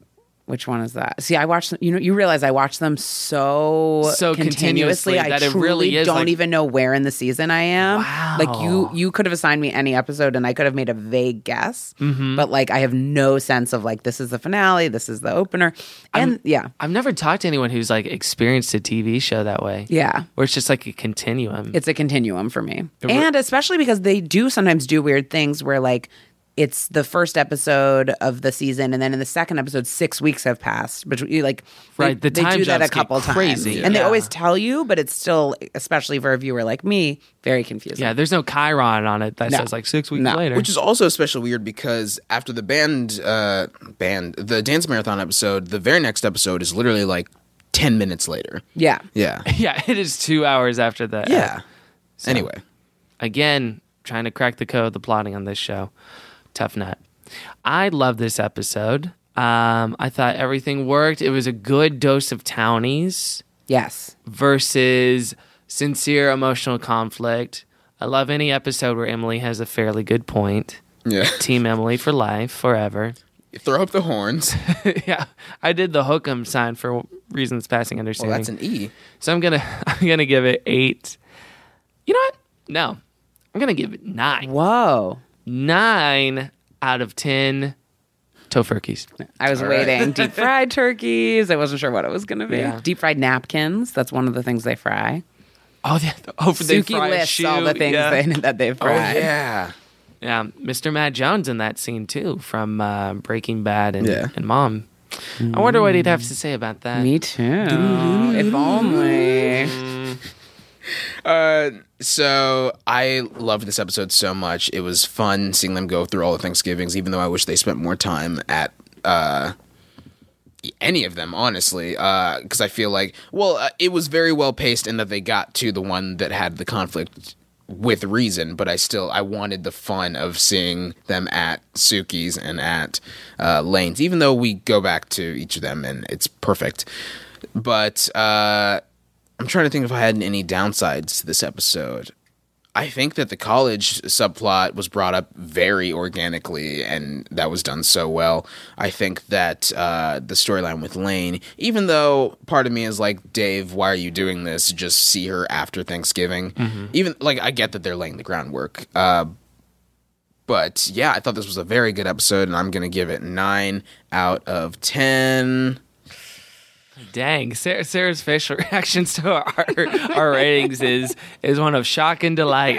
Which one is that? See, I watch them, you know, you realize I watch them so, So continuously continuously. I that it truly really is don't like- even know where in the season I am. Wow. Like you, you could have assigned me any episode and I could have made a vague guess. Mhm. But like, I have no sense of like, this is the finale, this is the opener. And I'm- yeah. I've never talked to anyone who's like experienced a T V show that way. Yeah. Where it's just like a continuum. It's a continuum for me. It re- And especially because they do sometimes do weird things where like it's the first episode of the season and then in the second episode six weeks have passed. But like Right, they, the they time do that a jumps get couple crazy. times. And they Yeah. always tell you, but it's still, especially for a viewer like me, very confusing. yeah, there's no Chiron on it that No. says like six weeks No. later. Which is also especially weird because after the band, uh, band, the Dance Marathon episode, the very next episode is literally like ten minutes later. Yeah. Yeah. yeah, it is two hours after that. Yeah. So, Anyway. Again, trying to crack the code, the plotting on this show. Tough nut. I love this episode. Um, I thought everything worked. It was a good dose of townies. Yes. Versus sincere emotional conflict. I love any episode where Emily has a fairly good point. Yeah. Team Emily for life, forever. You throw up the horns. yeah, I did the hook 'em sign for reasons passing understanding. Well, that's an E. So I'm gonna I'm gonna give it eight. You know what? No, I'm gonna give it nine. Whoa, nine out of ten tofurkeys. I was All waiting. right. Deep fried turkeys. I wasn't sure what it was going to be. Yeah. Deep fried napkins. That's one of the things they fry. Oh, yeah. Oh, they Suki fry a lists shoe. all the things Yeah. they, that they fry. Oh, yeah. Yeah, Mister Matt Jones in that scene too, from uh, Breaking Bad and, Yeah. and Mom. I wonder what he'd have to say about that. Me too. If only. Uh, so I loved this episode so much. It was fun seeing them go through all the Thanksgivings, even though I wish they spent more time at uh, any of them, honestly. Because I feel like, well, uh, it was very well paced in that they got to the one that had the conflict with reason, but I still I wanted the fun of seeing them at Suki's and at uh, Lane's, even though we go back to each of them and it's perfect. But uh, I'm trying to think if I had any downsides to this episode. I think that the college subplot was brought up very organically, and that was done so well. I think that uh, the storyline with Lane, even though part of me is like, Dave, why are you doing this? Just see her after Thanksgiving. Mhm. Even like, I get that they're laying the groundwork. Uh, but yeah, I thought this was a very good episode, and I'm going to give it nine out of ten. Dang, Sarah, Sarah's facial reactions to our, our ratings is is one of shock and delight.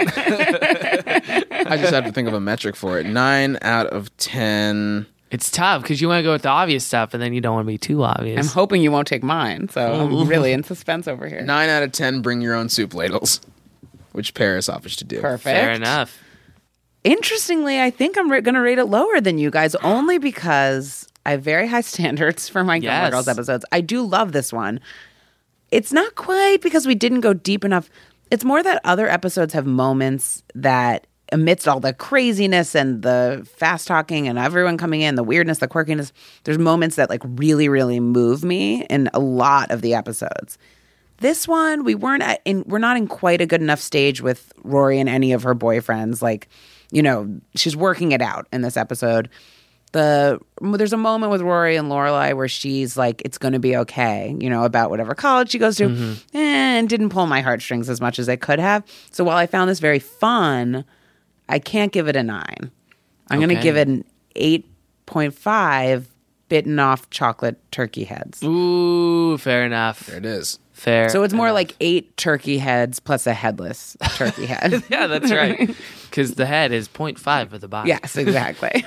I just have to think of a metric for it. Nine out of ten. It's tough because you want to go with the obvious stuff, and then you don't want to be too obvious. I'm hoping you won't take mine, so I'm really in suspense over here. Nine out of ten, bring your own soup ladles, which Paris offers to do. Perfect. Fair enough. Interestingly, I think I'm ra- going to rate it lower than you guys, only because I have very high standards for my Gilmore Yes. Girls episodes. I do love this one. It's not quite because we didn't go deep enough. It's more that other episodes have moments that, amidst all the craziness and the fast talking and everyone coming in, the weirdness, the quirkiness, there's moments that like really, really move me in a lot of the episodes. This one, we weren't at, in, we're not in quite a good enough stage with Rory and any of her boyfriends. Like, you know, she's working it out in this episode. The there's a moment with Rory and Lorelai where she's like, it's going to be okay, you know, about whatever college she goes to, Mm-hmm. and didn't pull my heartstrings as much as I could have. So while I found this very fun, I can't give it a nine. I'm going to Okay. give it an eight point five bitten off chocolate turkey heads. Ooh, fair enough. There it is. Fair. So it's more enough. like eight turkey heads plus a headless turkey head. yeah, that's right. Because the head is zero point five of the body. Yes, exactly.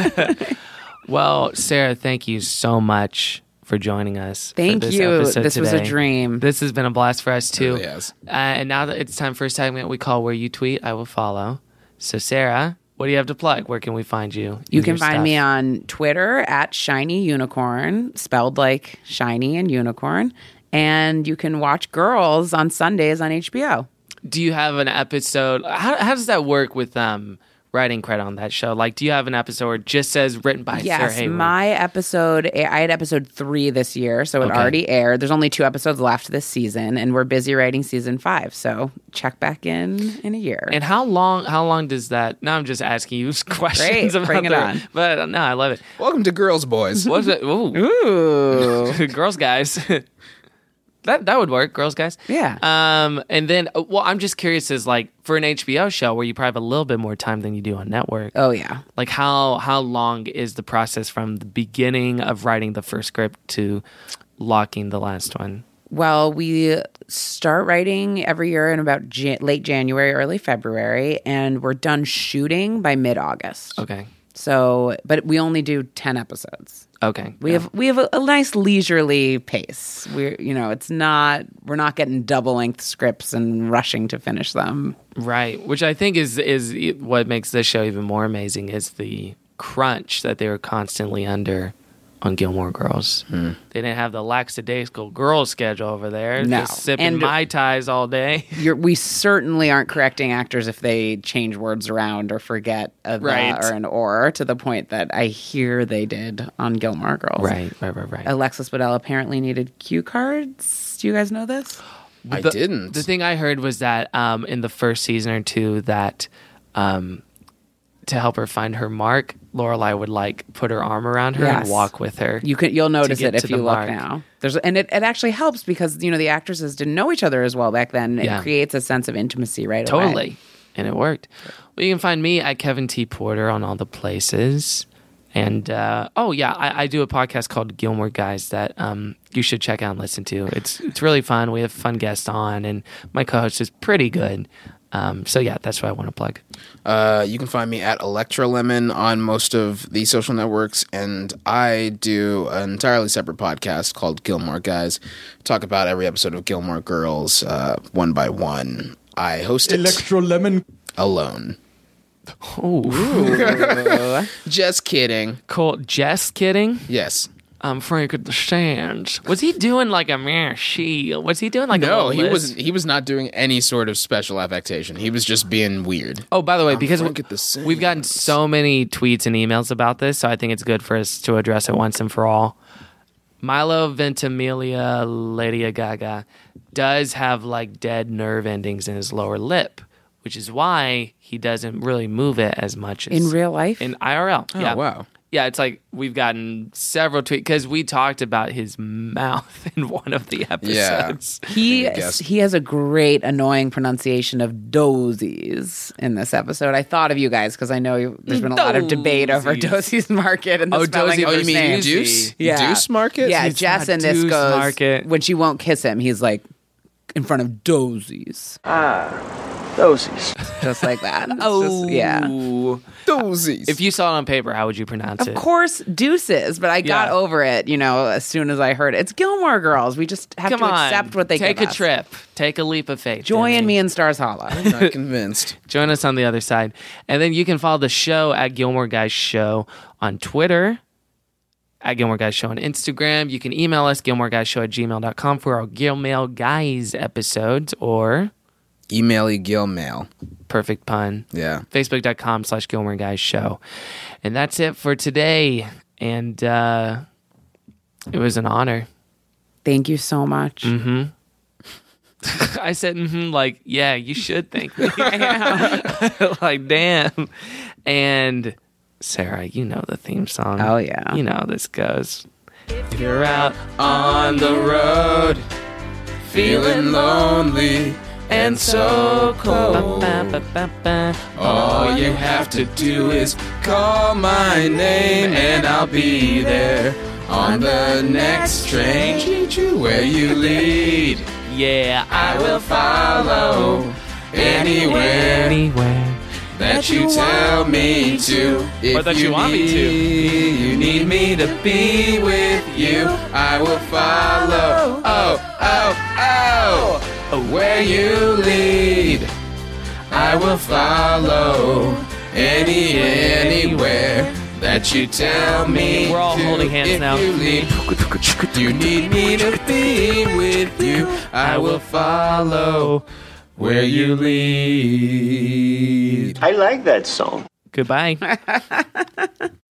Well, Sarah, thank you so much for joining us. for Thank this you. episode This was a today. dream. This has been a blast for us too. really has. Uh, and now that it's time for a segment we call "Where You Tweet, I Will Follow." So, Sarah, what do you have to plug? Where can we find you? You and can your find stuff? me on Twitter at Shiny Unicorn, spelled like shiny and unicorn. And you can watch Girls on Sundays on H B O. Do you have an episode? How, how does that work with um, writing credit on that show? Like, do you have an episode where it just says written by yes, Sarah Hayward? my episode, I had episode three this year, so it Okay. already aired. There's only two episodes left this season, and we're busy writing season five, so check back in in a year. And how long? How long does that? Now I'm just asking you questions Great, about bring it the- on. But uh, no, I love it. Welcome to Girls Boys. What's it? Ooh, Ooh. girls, guys. That that would work, girls, guys. Yeah. Um, and then, uh, well, I'm just curious, is like for an H B O show where you probably have a little bit more time than you do on network. Oh yeah. Like how how long is the process from the beginning of writing the first script to locking the last one? Well, we start writing every year in about Jan- late January, early February, and we're done shooting by mid-August. Okay. So, but we only do ten episodes. Okay. We have we have a, a nice leisurely pace. We're you know it's not we're not getting double length scripts and rushing to finish them. Right, which I think is is what makes this show even more amazing is the crunch that they were constantly under on Gilmore Girls. Hmm. They didn't have the lackadaisical girl schedule over there. No. Just sipping And- Mai Tais all day. You're, we certainly aren't correcting actors if they change words around or forget a the Right. or an or to the point that I hear they did on Gilmore Girls. Right, right, right, right. Alexis Bledel apparently needed cue cards. Do you guys know this? I The- didn't. The thing I heard was that um, in the first season or two, that um, to help her find her mark, Lorelai would like put her arm around her Yes. and walk with her. You could you'll notice get it if to you the look mark. now. There's and it, it actually helps because you know the actresses didn't know each other as well back then. It Yeah. creates a sense of intimacy right away. Totally. And it worked. Well, you can find me at Kevin T. Porter on all the places. And, uh, oh, yeah, I, I do a podcast called Gilmore Guys that um, you should check out and listen to. It's it's really fun. We have fun guests on, and my co-host is pretty good. Um, so, yeah, that's what I want to plug. Uh, you can find me at Electrolemon on most of the social networks, and I do an entirely separate podcast called Gilmore Guys. Talk about every episode of Gilmore Girls uh, one by one. I host it Electrolemon alone. Oh, Just kidding. Cool. Just kidding. Yes. I'm Frank at the stands. Was he doing like a meh she? Was he doing like a No, little he list? was he was not doing any sort of special affectation. He was just being weird. Oh, by the way, I'm because Frank at the Sands. we've gotten so many tweets and emails about this, so I think it's good for us to address it once and for all. Milo Ventimiglia Lady Gaga does have like dead nerve endings in his lower lip, which is why he doesn't really move it as much as In real life? in I R L. Oh, yeah. wow. Yeah, it's like we've gotten several tweets because we talked about his mouth in one of the episodes. He guess. he has a great annoying pronunciation of dozies in this episode. I thought of you guys because I know you, there's been a lot of debate over Dozies. Dozies Market and the Oh, spelling Dozy- of Oh, you his mean name. Deuce? Yeah. Deuce Market? Yeah, It's Jess not in this Deuce goes Market. when she won't kiss him. He's like in front of Dozies, Ah, thosies. just like that. It's just- yeah. Ooh. Dozies. If you saw it on paper, how would you pronounce Of it? course, deuces, but I got Yeah. over it, you know, as soon as I heard it. It's Gilmore Girls. We just have Come to on, accept what they take give a us. trip, take a leap of faith. Join Jimmy. me in Stars Hollow. I'm not convinced. Join us on the other side, and then you can follow the show at Gilmore Guys Show on Twitter, at Gilmore Guys Show on Instagram. You can email us gilmoreguyshow at gmail dot com for our Gilmore Guys episodes, or Emaily Gil Mail. perfect pun. Yeah. Facebook.com slash Gilmore Guys Show. And that's it for today. And uh, it was an honor. Thank you so much. Mm-hmm. I said, mm-hmm, like, yeah, you should thank me. Like, damn. And Sarah, you know the theme song. Oh, yeah. You know how this goes. If you're out on the road, feeling lonely and so cold, all you have to do is call my name and I'll be there on the next train. Treat you where you lead. Yeah, I will follow anywhere, anywhere that you tell me to. If Or that you want me to. need- You need me to be with you. I will follow. Oh, oh, oh. Where you lead, I will follow. Any, anywhere that you tell me. We're all holding hands if now. You need, you need me to be with you. I will follow where you lead. I like that song. Goodbye.